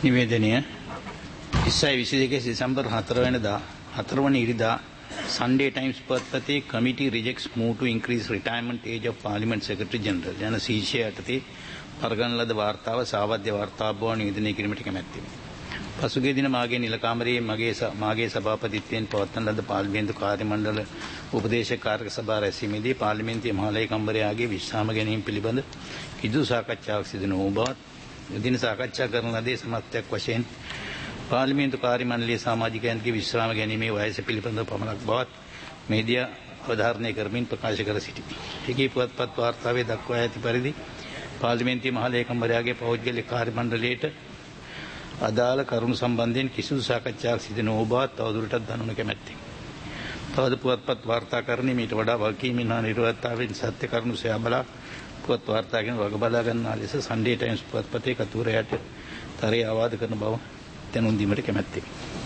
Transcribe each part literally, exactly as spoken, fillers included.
නිවේදනය ඉස්සයි විසිදෙකේ දෙසැම්බර් හතර වෙනිදා හතරවන ඉරිදා Sunday Times පත්පතේ committee rejects move to increase retirement age of Parliament Secretary General යන ශීර්ෂය යටතේ පරගන ලද වාර්තාව සාවද්‍ය වාර්තාවක් බව නිවේදනය කිරීමට කැමැත්තෙමි. පසුගිය දින මාගේ නිල කාමරයේ මගේ මාගේ සභාපතිත්වයෙන් පවත්වන ලද පාර්ලිමේන්තු කාර්ය මණ්ඩල උපදේශක කාර්යක සභා රැස්වීමේදී පාර්ලිමේන්තුවේ මහලේකම්වරයාගේ විශ්‍රාම ගැනීම පිළිබඳ කිසිදු සාකච්ඡාවක් සිදු නොවූ බවත් දින සාකච්ඡා කරන ලදී සමස්තයක් වශයෙන් පාර්ලිමේන්තු කාර්ය මණ්ඩලයේ සමාජිකයන්ගේ විශ්‍රාම ගැනීමේ වයස පිළිබඳව පමණක් බවත් මීඩියා අවධාරණය කරමින් ප්‍රකාශ කර සිටිති. එකී පුවත්පත් වාර්තාවේ දක්වා ඇති පරිදි පාර්ලිමේන්තුවේ මහලේකම්වරයාගේ පෞද්ගලික කාර්ය මණ්ඩලයට අදාළ කරුණු සම්බන්ධයෙන් කිසිදු සාකච්ඡාවක් සිදු නොවූ බවත් තවදුරටත් දන්වන කැමැත්තෙමි. තවද පුවත්පත් වාර්තාකරණය මීට වඩා වගකීමෙන් හා නිරවද්‍යාවෙන් සත්‍ය කරුණු සොයා බලා පුවත් වාර්තාගෙන වග බලා ගන්නා ලෙස Sunday Times පුවත්පතේ කතුවරයාට තරයේ ආවාද කරන බව දැනුම් දීමට කැමැත්තෙමි.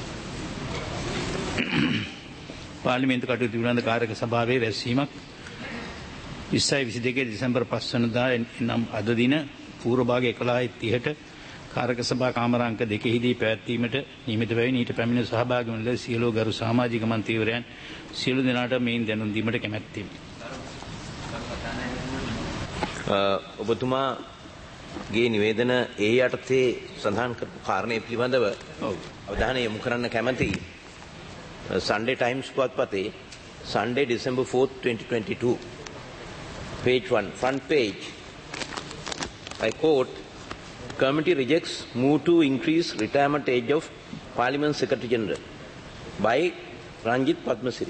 පාර්ලිමේන්තු කටයුතු පිළිබඳ කාර්යක සභාවේ රැස්වීමක් ඉස්සයි විසිදෙකේ දෙසැම්බර් පහ වෙනිදා නම් අද දින පූර්ව භාග එකොළහයි තිහට කාර්යක සභා කාමරාංක දෙකෙහිදී පැවැත්වීමට නියමිත බැවින් ඊට පැමිණ සහභාගී වන ලෙස සියලු ගරු සමාජික මන්ත්‍රීවරයන් සියලු දෙනාට මේන් දැනුම් දීමට කැමැත්තෙමි. ඔබතුමාගේ නිවේදන ඒ යටතේ සඳහන් කරපු කාරණේ පිළිබඳව අවධානය යොමු කරන්න කැමැතියි. Sunday Times පුවත්පතේ Sunday December fourth twenty twenty-two page one front page I quote, committee rejects move to increase retirement age of Parliament Secretary General by Ranjit Padmasiri.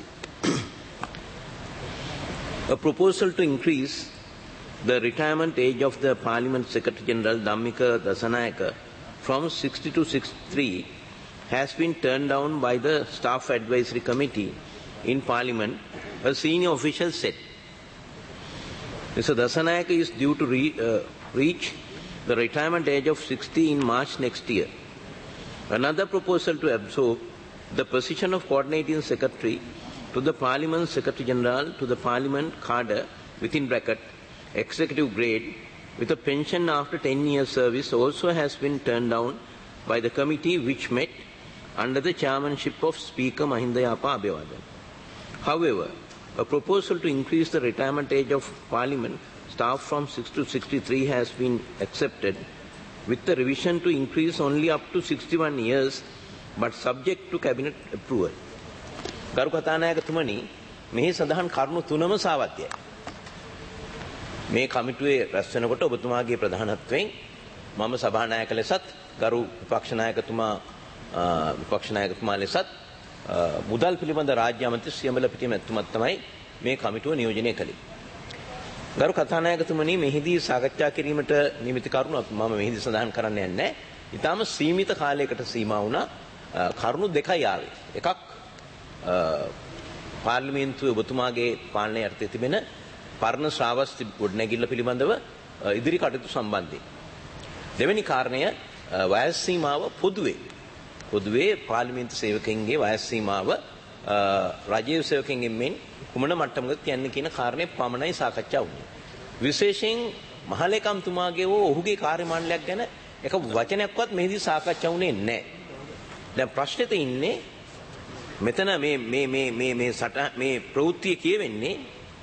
A proposal to increase the retirement age of the Parliament Secretary General Dhammika Dasanayaka from sixty to sixty-three has been turned down by the Staff Advisory Committee in Parliament, a senior official said. Mister Dasanayaka is due to re, uh, reach the retirement age of sixty in March next year. Another proposal to absorb the position of coordinating secretary to the Parliament Secretary General to the Parliament cadre within bracket executive grade with a pension after ten years service also has been turned down by the committee which met under the chairmanship of Speaker Mahinda Yapa Abeywardena. However, a proposal to increase the retirement age of Parliament staff from six to sixty-three has been accepted with the revision to increase only up to sixty-one years but subject to cabinet approval. ගරු කතානායකතුමනි මෙහි සඳහන් කරුණු තුනම සාවද්‍යයි. මේ කමිටුවේ රැස් වෙනකොට ඔබතුමාගේ ප්‍රධානත්වයෙන් මම සභානායක ලෙසත් ගරු විපක්ෂ නායකතුමා විපක්ෂ නායකතුමා ලෙසත් මුදල් පිළිබඳ රාජ්‍ය අමාත්‍ය සියඹල පිටිය මැතිතුමත් තමයි මේ කමිටුව නියෝජනය කළේ. ගරු කතානායකතුමනි මෙහිදී සාකච්ඡා කිරීමට නියමිත කරුණු මම මෙහිදී සඳහන් කරන්න යන්නේ. ඊටාම සීමිත කාලයකට සීමා වුණා කරුණු දෙකයි ආවේ. එකක් පාර්ලිමේන්තුවේ ඔබතුමාගේ පාලනය යටතේ තිබෙන පරණ ශ්‍රාවස්ති ගොඩනැගිල්ල පිළිබඳව ඉදිරි කටයුතු සම්බන්ධයෙන්. දෙවෙනි කාරණය වයස් සීමාව පොදුවේ පොදුවේ පාර්ලිමේන්තු සේවකයන්ගේ වයස් සීමාව රාජ්‍ය සේවකයන්ගෙන් මෙන් කුමන මට්ටමකට යන්නේ කියන කාරණේ පමණයි සාකච්ඡා වුණේ. විශේෂයෙන් මහලේකම්තුමාගේ ඔහුගේ කාර්ය මණ්ඩලයක් ගැන එක වචනයක්වත් මෙහිදී සාකච්ඡා වුණේ නැහැ. දැන් ප්‍රශ්නේ තියෙන්නේ මෙතන මේ මේ මේ මේ මේ සට මේ ප්‍රවෘත්තිය කියවෙන්නේ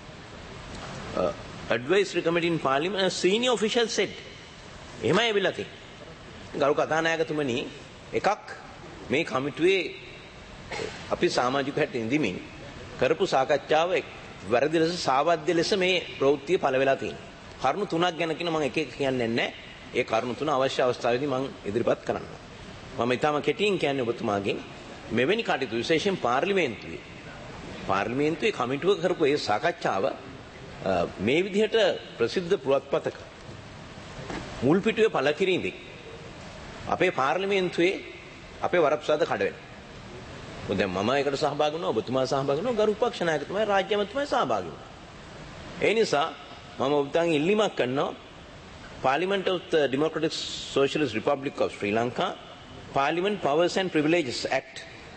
Uh, advisory committee in Parliament, a senior official said. එහෙමයි ඇවිල්ලා තියෙන්නේ. ගරු කතානායකතුමනි එකක් මේ කමිටුවේ අපි සමාජික හැට ඉඳිමින් කරපු සාකච්ඡාව වැරදි ලෙස සාවද්‍ය ලෙස මේ ප්‍රවෘත්තිය පළ වෙලා තියෙනවා. කරුණු තුනක් ගැන කියන මම එක එක කියන්නේ නැහැ. ඒ කරුණු තුන අවශ්‍ය අවස්ථාවේදී මම ඉදිරිපත් කරනවා. මම ඊටම කෙටියෙන් කියන්නේ ඔබතුමාගෙන් මෙවැනි කටයුතු විශේෂයෙන් පාර්ලිමේන්තුවේ පාර්ලිමේන්තුවේ කමිටුව කරපු ඒ සාකච්ඡාව මේ විදිහට ප්‍රසිද්ධ පුවත්පතක මුල් පිටුවේ පළ කිරීමෙන් අපේ පාර්ලිමේන්තුවේ අපේ වරප්‍රසාද කඩ වෙනවා. මොකද දැන් මම ඒකට සහභාගී වෙනවා, ඔබතුමා සහභාගී වෙනවා, ගරු විපක්ෂ නායකතුමා, රාජ්‍ය අමාත්‍යතුමා සහභාගී වෙනවා. ඒ නිසා මම ඔබතුමාගෙන් ඉල්ලීමක් කරනවා Parliament of the Democratic Socialist Republic of Sri Lanka Parliament Powers and Privileges Act.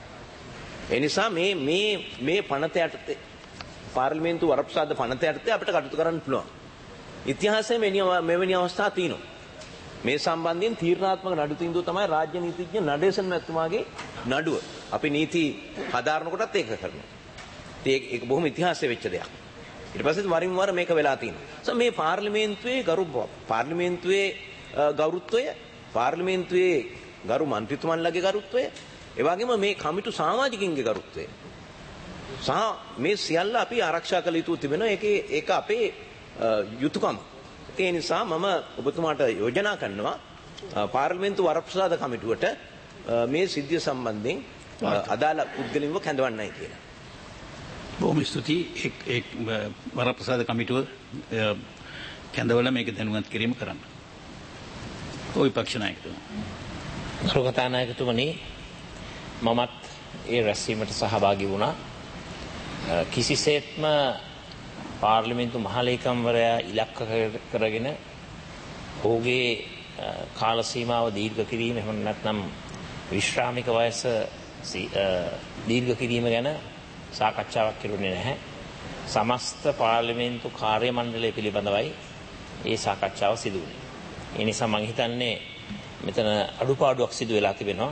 ඒ නිසා මේ මේ මේ පනත යටතේ පාර්ලිමේන්තු වරප්‍රසාද පනත යටතේ අපිට කටයුතු කරන්න පුළුවන්. ඉතිහාසයේ මෙවැනි අවස්ථා තියෙනවා. මේ සම්බන්ධයෙන් තීරණාත්මක නඩු තීන්දුව තමයි රාජ්‍ය නීතිඥ නඩේසන් මැතිතුමාගේ නඩුව. අපි නීති හදාරන කොටත් ඒක කරනවා. ඒක ඒක බොහොම ඉතිහාසයේ වෙච්ච දෙයක්. ඊට පස්සේ වරින් වර මේක වෙලා තියෙනවා. මේ පාර්ලිමේන්තුවේ ගරු පාර්ලිමේන්තුවේ ගෞරවත්වය, පාර්ලිමේන්තුවේ ගරු මන්ත්‍රීතුමන්ලගේ ගරුත්වය, ඒ වගේම මේ කමිටු සමාජිකින්ගේ ගරුත්වය සහ මේ සියල්ල අපි ආරක්ෂා කළ යුතු තිබෙනවා. ඒකේ ඒක අපේ යුතුයකම. ඒ නිසා මම ඔබතුමාට යෝජනා කරනවා පාර්ලිමේන්තු වරප්‍රසාද කමිටුවට මේ සිද්ධිය සම්බන්ධයෙන් අදාළ පුද්ගලයන්ව කැඳවන්නයි කියලා. බොහොම ස්තුතියි. එක් එක් වරප්‍රසාද කමිටුව කැඳවලා මේක දැනුවත් කිරීම කරන්න. ඔය පක්ෂ නායකතුමා. කරුකතා නායකතුමනි, මමත් ඒ රැස්වීමට සහභාගී වුණා. කිසිසේත්ම පාර්ලිමේන්තු මහලේකම්වරයා ඉලක්ක කරගෙන ඔහුගේ කාල සීමාව දීර්ඝ කිරීම, එහෙම නැත්නම් විශ්‍රාමික වයස දීර්ඝ කිරීම ගැන සාකච්ඡාවක් කෙරුණේ නැහැ. සමස්ත පාර්ලිමේන්තු කාර්ය මණ්ඩලය පිළිබඳවයි ඒ සාකච්ඡාව සිදු වුණේ. ඒ නිසා මම හිතන්නේ මෙතන අඩුපාඩුවක් සිදු වෙලා තිබෙනවා.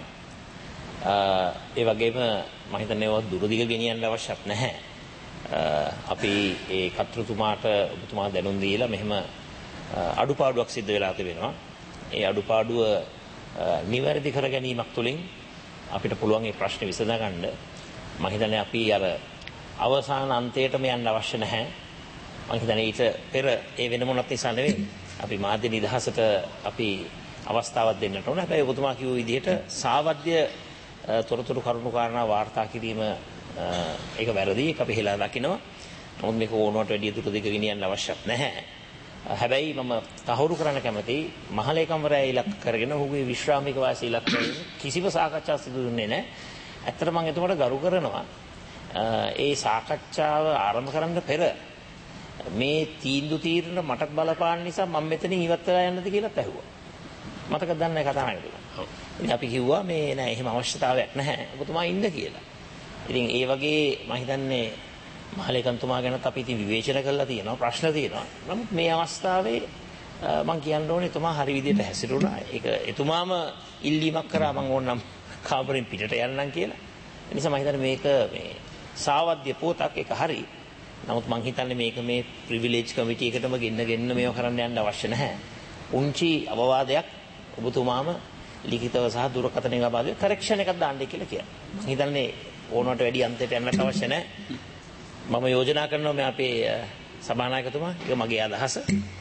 ඒ වගේම මම හිතන්නේ ඒවා දුරදිග ගෙනියන්න අවශ්‍යත් නැහැ. අපි ඒ කර්තෘතුමාට ඔබතුමා දැනුම් දීලා මෙහෙම අඩුපාඩුවක් සිදු වෙලා තිබෙනවා. ඒ අඩුපාඩුව නිවැරදි කර ගැනීමක් තුළින් අපිට පුළුවන් මේ ප්‍රශ්නේ විසඳ ගන්න. මම හිතන්නේ අපි අර අවසාන අන්තයටම යන්න අවශ්‍ය නැහැ. මම හිතන්නේ ඊට පෙර ඒ වෙන මොනවත් නිසා නෙවෙයි. අපි මාධ්‍ය නිදහසට අපි අවස්ථාවක් දෙන්නට ඕන. හැබැයි ඔබතුමා කිව්ව විදිහට සාවද්‍ය තොරතුරු කරුණු කාරණා වාර්තා කිරීම ඒක වැරදි. ඒක අපි හෙලා දකිනවා. නමුත් මේක ඕනවට වැඩිය දුර දිග ගෙනියන්න අවශ්‍යත් නැහැ. හැබැයි මම තහවුරු කරන්න කැමතියි මහලේකම්වරයා ඉලක්ක කරගෙන ඔහුගේ විශ්‍රාමික වාස ඉලක්ක කරගෙන කිසිම සාකච්ඡාවක් සිදු දුන්නේ නැහැ. ඇත්තට මම එතකොට ගරු කරනවා. ඒ සාකච්ඡාව ආරම්භ කරන්න පෙර මේ තීන්දුව తీරන මටත් බලපාන නිසා මම මෙතනින් ඉවත් වෙලා යන්නද කියලාත් ඇහුවා. මතක දන්නේ කතා කරලා. ඉතින් අපි කිව්වා මේ නෑ එහෙම අවශ්‍යතාවයක් නැහැ. ඔබතුමා ඉන්න කියලා. ඉතින් ඒ වගේ මම හිතන්නේ මහලේකම්තුමා ගැනත් අපි ඉතින් විවේචන කරලා තියෙනවා, ප්‍රශ්න තියෙනවා. නමුත් මේ අවස්ථාවේ මම කියන්න ඕනේ එතුමා හරි විදිහට හැසිරුණා. ඒක එතුමාම ඉල්ලීමක් කරා මම ඕනනම් කාමරෙන් පිටට යන්නම් කියලා. ඒ නිසා මම හිතන්නේ මේක මේ සාවද්‍ය පොතක් එක හරි. නමුත් මම හිතන්නේ මේක මේ ප්‍රිවිලේජ් කමිටි එකටම ගෙන්න ගෙන්න මේව කරන්න යන්න අවශ්‍ය නැහැ. උන්චි අවවාදයක් ඔබතුමාම ලිඛිතව සහ දුරකථනයෙන් ලබා දෙන්න කරෙක්ෂන් එකක් දාන්න කියලා කියනවා. මම හිතන්නේ ඕනකට වැඩි අන්තයට යන්නට අවශ්‍ය නැහැ. මම යෝජනා කරනවා මේ අපේ සභානායකතුමා, ඒක මගේ අදහස.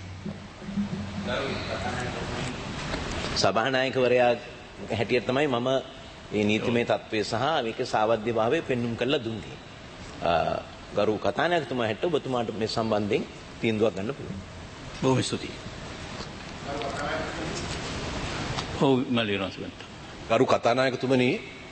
සභානායකවරයා හැටියට තමයි මම මේ නීතිමය තත්ත්වය සහ මේකේ සාවද්‍යභාවය පෙන්눔 කරලා දුන්නේ. ගරු කතානායකතුමා හැට ඔබතුමාට මේ සම්බන්ධයෙන් තීන්දුවක් ගන්න පුළුවන්. බොහොම ස්තුතියි. ඔව් මලියනස්වන්ත. ගරු කතානායකතුමනි,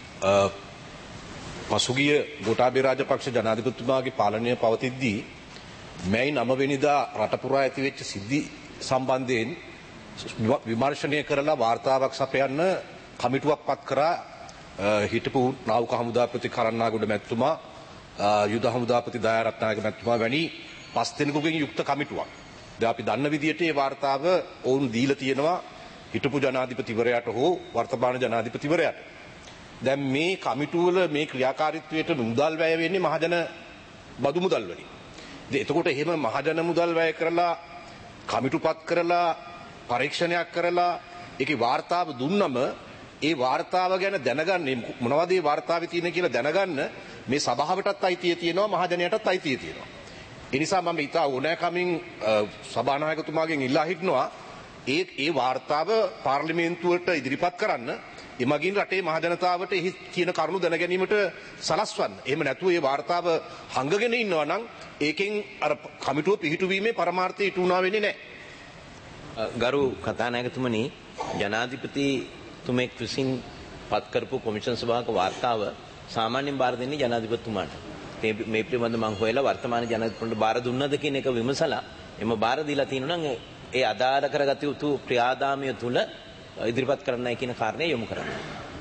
පසුගිය ගෝඨාභය රාජපක්ෂ ජනාධිපතිතුමාගේ පාලනය පවතිද්දී මැයි නව වෙනිදා රට පුරා ඇති වෙච්ච සිද්ධි සම්බන්ධයෙන් විමර්ශනය කරලා වාර්තාවක් සපයන්න කමිටුවක් පත් කරා හිටපු නාවික හමුදාපති කරන්නාගොඩ මැතිතුමා, යුද හමුදාපති දයාරත්නායක මැතිතුමා වැනි පස් දෙනෙකුගෙන් යුක්ත කමිටුවක්. දැන් අපි දන්න විදිහට මේ වාර්තාව ඔවුන් දීලා තියෙනවා හිටපු ජනාධිපතිවරයාට හෝ වර්තමාන ජනාධිපතිවරයාට. දැන් මේ කමිටුවල මේ ක්‍රියාකාරීත්වයට මුදල් වැය වෙන්නේ මහජන බදු මුදල් වලින්. ඉතින් එතකොට එහෙම මහජන මුදල් වැය කරලා කමිටුපත් කරලා පරීක්ෂණයක් කරලා ඒකේ වාර්තාව දුන්නම ඒ වාර්තාව ගැන දැනගන්නේ මොනවද ඒ වාර්තාවේ තියෙන කියලා දැනගන්න මේ සභාවටත් අයිතිය තියෙනවා, මහජනයටත් අයිතිය තියෙනවා. ඒ නිසා මම ඊට ඕනෑකමින් සභානායකතුමාගෙන් ඉල්ලා හිටනවා ඒ ඒ වාර්තාව පාර්ලිමේන්තුවට ඉදිරිපත් කරන්න. එමගින් රටේ මහජනතාවට එහි කියන කරුණු දැන ගැනීමට සලස්වන්න. එහෙම නැතුව ඒ වාර්තාව හංගගෙන ඉන්නවා නම් ඒකෙන් අර කමිටුව පිහිටුවීමේ පරමාර්ථය ඉටු වුණා වෙන්නේ නැහැ. ගරු කතානායකතුමනි, ජනාධිපතිතුමෙක් විසින් පත් කරපු කොමිෂන් සභාවක වාර්තාව සාමාන්‍යයෙන් බාර දෙන්නේ ජනාධිපතිතුමාට. මේ පිළිබඳව මම හොයලා වර්තමාන ජනාධිපතිතුමාට බාර දුන්නද කියන එක විමසලා එම බාර දීලා තියෙනවා නම් ඒ අදාළ කරගත යුතු ක්‍රියාදාමය තුල ඉදිරිපත් කරන්නයි කියන කාරණේ යොමු කරන්න.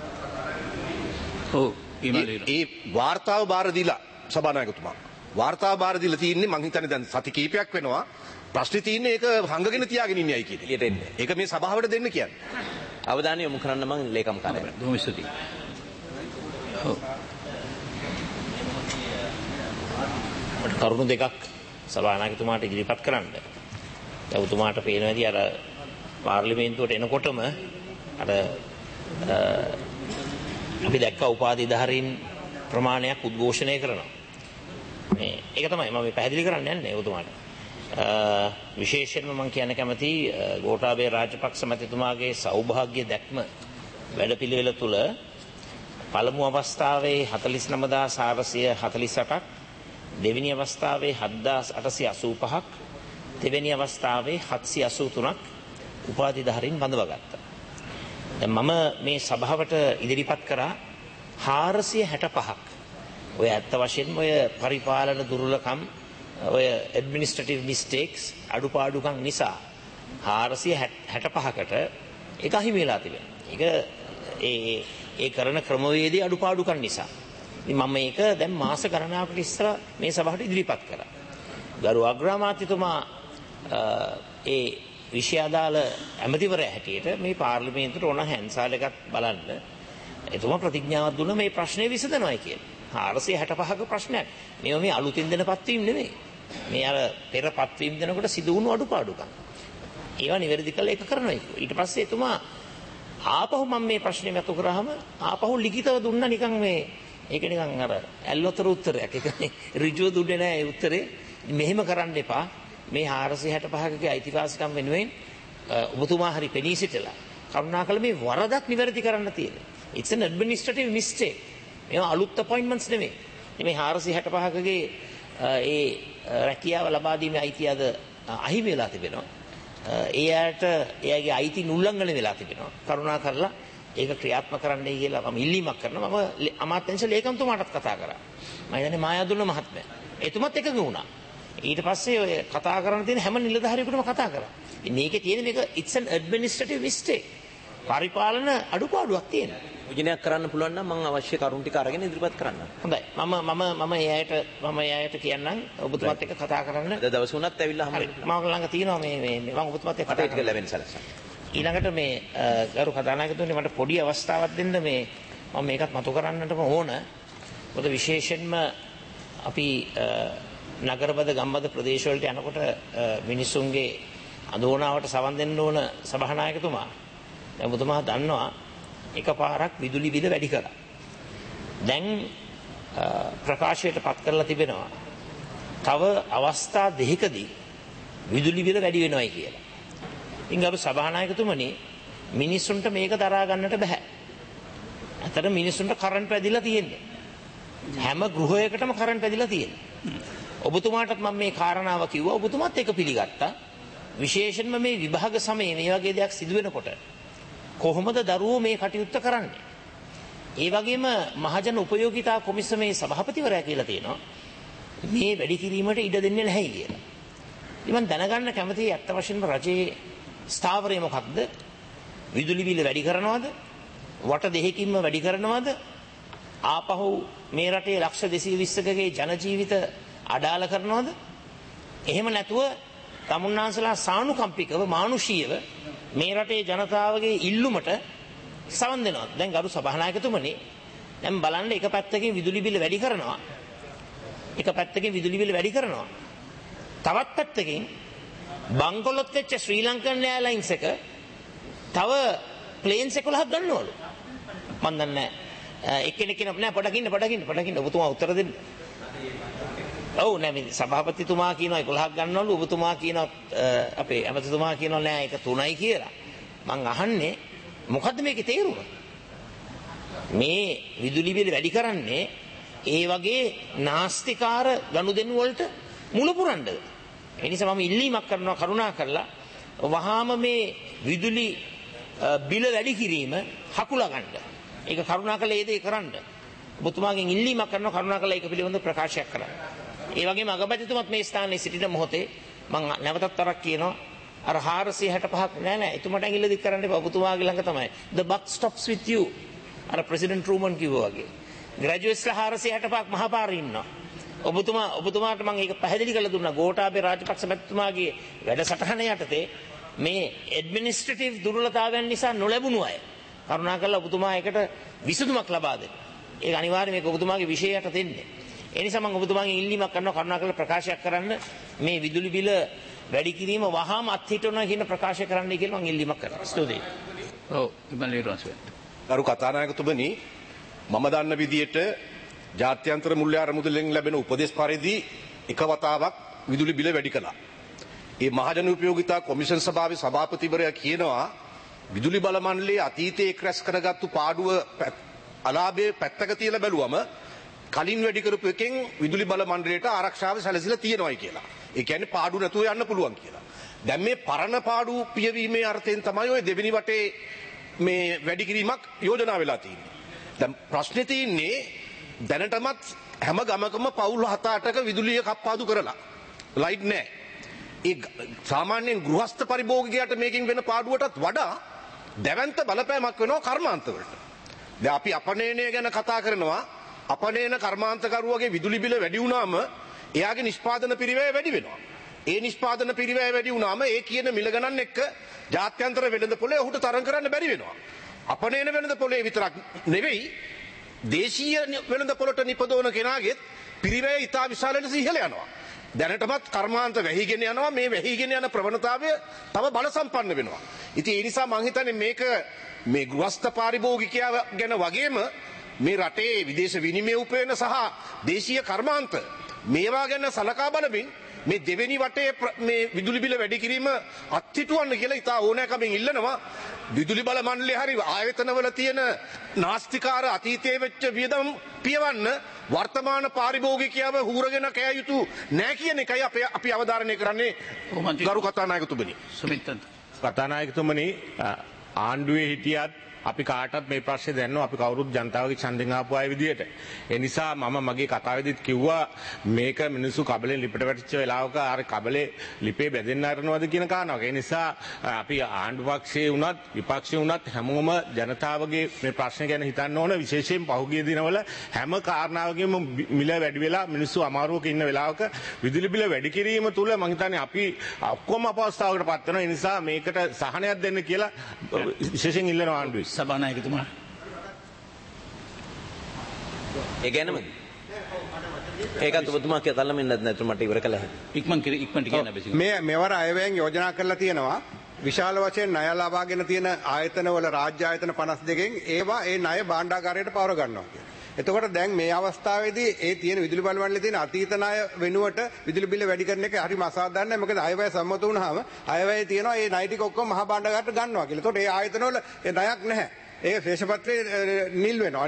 ඔව් ඒ වාර්තාව බාර දීලා සභානායකතුමා වාර්තාව බාර දීලා තියෙන්නේ මං හිතන්නේ දැන් සති කීපයක් වෙනවා ප්‍රශ්නේ තියෙන්නේ ඒක හංගගෙන තියාගෙන ඉන්නේයි කියන්නේ. එළියට එන්නේ. ඒක මේ සභාවට දෙන්න කියන්නේ. අවධානය යොමු කරන්න මම ලේකම් කාර්යාලයට. බොහොම ස්තුතියි. ඔව්. කරුණු දෙකක් සභානායකතුමාට ඉදිරිපත් කරන්න. දැන් උතුමාට පේනවාදී අර පාර්ලිමේන්තුවට එනකොටම අර අපි දැක්ක උපාධිධාරීන් ප්‍රමාණයක් උද්ඝෝෂණය කරනවා. මේ ඒක තමයි මම පැහැදිලි කරන්න යන්නේ උතුමාට. විශේෂයෙන්ම මම කියන්න කැමති ගෝඨාභය රාජපක්ෂ මැතිතුමාගේ සෞභාග්‍ය දැක්ම වැඩපිළිවෙල තුල පළමු අවස්ථාවේ හතළිස් නව හදාස් හාරසිය හතළිස් අටක්, දෙවෙනි අවස්ථාවේ හත් හදාස් අටසිය අසූ පහක්, දෙවෙනි අවස්ථාවේ හත්සිය අසූ තුනක් උපාධිධාරීන් බඳවාගත්තා. දැන් මම මේ සභාවට ඉදිරිපත් කරා හාරසිය හැට පහක්. ඔය ඇත්ත වශයෙන්ම ඔය පරිපාලන දුර්වලකම්, ඔය ඇඩ්මිනිස්ට්‍රේටිව් මිස්ටේක්ස් අඩුපාඩුකම් නිසා හාරසිය හැට පහකට ඒක අහිමි වෙලා තිබෙනවා. ඒක ඒ ඒ කරන ක්‍රමවේදයේ අඩුපාඩුකම් නිසා. ඉතින් මම මේක දැන් මාස ගණනාවකට ඉස්සර මේ සභාවට ඉදිරිපත් කරා. ගරු අග්‍රාමාත්‍යතුමා ඒ විෂය අදාළ ඇමතිවරයා හැටියට මේ පාර්ලිමේන්තුවට ඕන හැන්සාල් එකක් බලන්න එතුමා ප්‍රතිඥාවක් දුන්නා මේ ප්‍රශ්නේ විසඳනවායි කියලා. හාරසිය හැට පහක ප්‍රශ්නයක්. මේවා මේ අලුතින් දෙන පත්වීම් නෙමෙයි. මේ අර පෙර පත්වීම් දෙනකොට සිදු වුණු අඩුපාඩුකම්. ඒවා නිවැරදි කරලා ඒක කරනවා. ඊට පස්සේ එතුමා ආපහු මම මේ ප්‍රශ්නේ මතු කරාම ආපහු ලිඛිතව දුන්නා නිකන් මේ ඒක නිකන් අර ඇල්වතර උත්තරයක්. ඒක ඍජුව දුන්නේ නැහැ ඒ උත්තරේ. මෙහෙම කරන්න එපා. මේ හාරසිය හැට පහකගේ අයිතිවාසිකම් වෙනුවෙන් ඔබතුමා හරි පෙනී සිටලා කරුණාකර මේ වරදක් නිවැරදි කරන්න තියෙනවා. It's an administrative mistake. මේවා අලුත් අපොයින්ට්මන්ට්ස් නෙමෙයි. මේ හාරසිය හැට පහකගේ ඒ රැකියාව ලබා දීමේ අයිතිය අද අහිමි වෙලා තිබෙනවා. ඒ අයට එයාගේ අයිති උල්ලංඝනය වෙලා තිබෙනවා. කරුණාකරලා ඒක ක්‍රියාත්මක කරන්නයි කියලා මම ඉල්ලීමක් කරනවා. මම අමාත්‍යාංශ ලේකම්තුමාටත් කතා කරා. මම හිතන්නේ මායාදුන්න මහත්මයා. එතුමත් එකඟ වුණා. ඊට පස්සේ ඔය කතා කරන්න තියෙන හැම නිලධාරියෙකුටම කතා කරා. මේකේ තියෙන මේක it's an administrative mistake. පරිපාලන අඩුපාඩුවක් තියෙනවා. යෝජනයක් කරන්න පුළුවන් නම් මම අවශ්‍ය කරුණු ටික අරගෙන ඉදිරිපත් කරන්නම්. හොඳයි. මම මම මම එයාට මම එයාට කියන්නම් ඔබතුමාත් එක්ක කතා කරන්න. අද දවස් උනත් ඇවිල්ලා හම්බෙන්න. මම ළඟ තියෙනවා මේ මේ මම ඔබතුමාත් එක්ක කතා ටික ලැබෙන සලසන. ඊළඟට මේ ගරු කතානායකතුමනි මට පොඩි අවස්ථාවක් දෙන්න මේ මම මේකත් මතු කරන්නටම ඕන. මොකද විශේෂයෙන්ම අපි නගරබද ගම්බද ප්‍රදේශ වලට යනකොට මිනිසුන්ගේ අඳෝනාවට සවන් දෙන්න ඕන සභානායකතුමා. දැන් ඔබතුමා දන්නවා එකපාරක් විදුලි බිල වැඩි කරා. දැන් ප්‍රකාශයට පත් කරලා තිබෙනවා තව අවස්ථා දෙකකදී විදුලි බිල වැඩි වෙනවයි කියලා. ඉතින් ගරු සභානායකතුමනි මිනිස්සුන්ට මේක දරා ගන්නට බෑ. අතට මිනිස්සුන්ට කරන්ට් වැදිලා තියෙන්නේ. හැම ගෘහයකටම කරන්ට් වැදිලා තියෙන්නේ. ඔබතුමාටත් මම මේ කාරණාව කිව්වා. ඔබතුමාත් ඒක පිළිගත්තා. විශේෂයෙන්ම මේ විභාග සමයේ මේ වගේ දෙයක් සිදු වෙනකොට කොහොමද දරුවෝ මේ කටයුත්ත කරන්නේ? ඒ වගේම මහජන උපයෝගිතා කොමිසමේ සභාපතිවරයා කියලා තියෙනවා මේ වැඩි කිරීමට ඉඩ දෙන්නේ නැහැ කියලා. ඉතින් මම දැනගන්න කැමතියි අත්ත වශයෙන්ම රජයේ ස්ථාවරය මොකක්ද? විදුලි බිල වැඩි කරනවද? වට දෙකකින්ම වැඩි කරනවද? ආපහු මේ රටේ ලක්ෂ දෙසිය විස්සකගේ ජන ජීවිත අඩාල කරනවද? එහෙම නැතුව තමුන්නාන්සලා සානුකම්පිකව මානුෂීයව මේ රටේ ජනතාවගේ ඉල්ලුමට සවන් දෙනවා. දැන් ගරු සභානායකතුමනි දැන් බලන්න එක පැත්තකින් විදුලි බිල වැඩි කරනවා. එක පැත්තකින් විදුලි බිල වැඩි කරනවා. තවත් පැත්තකින් බංකොලොත් වෙච්ච ශ්‍රී ලංකන් එයාර්ලයින්ස් එක තව ප්ලේන්ස් එකොළහක් ගන්නවලු. මන් දන්නේ නැහැ. එක්කෙනෙක් කියන නෑ පොඩක් ඉන්න පොඩක් ඉන්න පොඩක් ඉන්න ඔබතුමා උත්තර දෙන්න. ඔව් නෑ මේ සභාපතිතුමා කියනවා එකොළහක් ගන්නවලු ඔබතුමා කියනවා අපේ ඇමතිතුමා කියනවා නෑ ඒක තුනයි කියලා. මං අහන්නේ මොකද්ද මේකේ තේරුම? මේ විදුලි බිල වැඩි කරන්නේ ඒ වගේ නාස්තිකාර ගනුදෙනු වලට මුල පුරන්නද? ඒ නිසා මම ඉල්ලීමක් කරනවා කරුණා කරලා වහාම මේ විදුලි බිල වැඩි කිරීම හකුලා ගන්න. ඒක කරුණා කරලා ඒ දේ කරන්න. ඔබතුමාගෙන් ඉල්ලීමක් කරනවා කරුණා කරලා ඒක පිළිබඳව ප්‍රකාශයක් කරන්න. ඒ වගේම අගමැතිතුමත් මේ ස්ථානයේ සිටින මොහොතේ මම නැවතත් තරක් කියනවා අර හාරසිය හැට පහක් නෑ නෑ එතුමාට ඇඟිල්ල දික් කරන්න එපා ඔබතුමාගේ ළඟ තමයි the buck stops with you අර ප්‍රෙසිඩන්ට් රූමන් කිව්වා වගේ ග්‍රැජුවේට්ස්ලා හාරසිය හැට පහක් මහපාරේ ඉන්නවා ඔබතුමා ඔබතුමාට මම ඒක පැහැදිලි කරලා දුන්නා. ගෝඨාභය රාජපක්ෂ මැතිතුමාගේ වැඩසටහන යටතේ මේ ඇඩ්මිනිස්ට්‍රේටිව් දුර්වලතාවයන් නිසා නොලැබුණු අය කරුණාකරලා ඔබතුමා ඒකට විසඳුමක් ලබා දෙන්න. ඒක අනිවාර්යයෙන් මේක ඔබතුමාගේ විෂයයට දෙන්නේ. ඒ නිසා මම ඔබතුමාගෙන් ඉල්ලීමක් කරනවා කරුණාකරලා ප්‍රකාශයක් කරන්න මේ විදුලි බිල වැඩි කිරීම වහාම අත්හිටවනවා කියන ප්‍රකාශය කරන්නයි කියලා මම ඉල්ලීමක් කරනවා. ස්තුතියි. ඔව් ඉබන් ලීරෝස්වේ. ගරු කතානායකතුමනි මම දන්න විදියට ජාත්‍යන්තර මුල්‍ය අරමුදලෙන් ලැබෙන උපදෙස් පරිදි එක වතාවක් විදුලි බිල වැඩි කළා. ඒ මහජන උපයෝගිතා කොමිෂන් සභාවේ සභාපතිවරයා කියනවා විදුලි බල මණ්ඩලයේ අතීතයේ ක්‍රැස් කරගත්තු පාඩුව අලාභයේ පැත්තක තියලා බැලුවම කලින් වැඩි කරපු එකෙන් විදුලි බල මණ්ඩලයට ආරක්ෂාව සැලසিলা තියෙනවායි කියලා. ඒ කියන්නේ පාඩු නැතුව යන්න පුළුවන් කියලා. දැන් මේ පරණ පාඩු පියවීමේ අර්ථයෙන් තමයි ඔය දෙවෙනි වටේ මේ වැඩි කිරීමක් යෝජනා වෙලා තියෙන්නේ. දැන් ප්‍රශ්නේ තියෙන්නේ දැනටමත් හැම ගමකම පවුල් හත අටක විදුලිය කප්පාදු කරලා ලයිට් නැහැ. ඒ සාමාන්‍යයෙන් ගෘහස්ත පරිභෝගිකයට මේකෙන් වෙන පාඩුවටත් වඩා දැවැන්ත බලපෑමක් වෙනවා කර්මාන්තවලට. දැන් අපි අපනයනය ගැන කතා කරනවා. අපනයන කර්මාන්තකරුවගේ විදුලි බිල වැඩි වුණාම එයාගේ නිෂ්පාදන පිරිවැය වැඩි වෙනවා. ඒ නිෂ්පාදන පිරිවැය වැඩි වුණාම ඒ කියන මිල ගණන් එක්ක ජාත්‍යන්තර වෙළඳපොලේ ඔහුට තරඟ කරන්න බැරි වෙනවා. අපනයන වෙළඳපොලේ විතරක් නෙවෙයි දේශීය වෙළඳපොළට නිපදවන කෙනාගේ පිරිවැය ඉතා විශාල ලෙස ඉහළ යනවා. දැනටමත් කර්මාන්ත වැහිගෙන යනවා. මේ වැහිගෙන යන ප්‍රවණතාවය තව බල සම්පන්න වෙනවා. ඉතින් ඒ නිසා මම හිතන්නේ මේක මේ ගෘහස්ත පාරිභෝගිකයා ගැන වගේම මේ රටේ විදේශ විනිමය උපයන සහ දේශීය කර්මාන්ත මේවා ගැන සලකා බලමින් මේ දෙවෙනි වටේ මේ විදුලි බිල වැඩි කිරීම අත්හිටුවන්න කියලා ඉතා ඕනෑකමින් ඉල්ලනවා. විදුලි බල මණ්ඩලය හරි ආයතනවල තියෙන නාස්තිකාර අතීතයේ වෙච්ච වියදම් පියවන්න වර්තමාන පාරිභෝගිකයව හූරගෙන කෑ යුතු නෑ කියන එකයි අපි අපි අවධාරණය කරන්නේ. ගරු කතානායකතුමනි. සුමිත්තන් කතානායකතුමනි ආණ්ඩුවේ හිටියත් අපි කාටත් මේ ප්‍රශ්නේ දැනනවා. අපි කවුරුත් ජනතාවගේ ඡන්දෙන් ආපු අය විදියට. ඒ නිසා මම මගේ කතාවේදීත් කිව්වා මේක මිනිස්සු කබලෙන් ලිපට වැටිච්ච වෙලාවක අර කබලේ ලිපේ බැඳෙන්න අරනවද කියන කාරණාවක්. ඒ නිසා අපි ආණ්ඩු පක්ෂයේ වුණත් විපක්ෂයේ වුණත් හැමෝම ජනතාවගේ මේ ප්‍රශ්න ගැන හිතන්න ඕන. විශේෂයෙන් පහුගිය දිනවල හැම කාරණාවකම මිල වැඩි වෙලා මිනිස්සු අමාරුවක ඉන්න වෙලාවක විදුලි බිල වැඩි කිරීම තුල මම හිතන්නේ අපි ඔක්කොම අපහසුතාවකට පත් වෙනවා. ඒ නිසා මේකට සහනයක් දෙන්න කියලා විශේෂයෙන් ඉල්ලනවා ආණ්ඩුවේ. සභානායකතුමා. ඒ ගැනමද? ඒකත් ඔබතුමා කියලා මෙන්න නැත්නම් මට ඉවර කළා. ඉක්මන් කිරි ඉක්මන්ට කියන්න බැසි. මේ මෙවර අයවැයෙන් යෝජනා කරලා තියෙනවා. විශාල වශයෙන් ණය ලබාගෙන තියෙන ආයතනවල රාජ්‍ය ආයතන පනස් දෙකෙන් ඒවා ඒ ණය භාණ්ඩාගාරයට පවර ගන්නවා කියලා. එතකොට දැන් මේ අවස්ථාවේදී ඒ තියෙන විදුලි බල මණ්ඩලයේ තියෙන අතීත ණය වෙනුවට විදුලි බිල වැඩි කරන එක හරිම අසාධාරණයි. මොකද අයවැය සම්මත වුණාම අයවැය තියෙනවා ඒ ණය ටික ඔක්කොම මහා භාණ්ඩාගාරයට ගන්නවා කියලා. එතකොට ඒ ආයතනවල ඒ ණයක් නැහැ. ඒ ශේෂපත්‍රේ නිල් වෙනවා.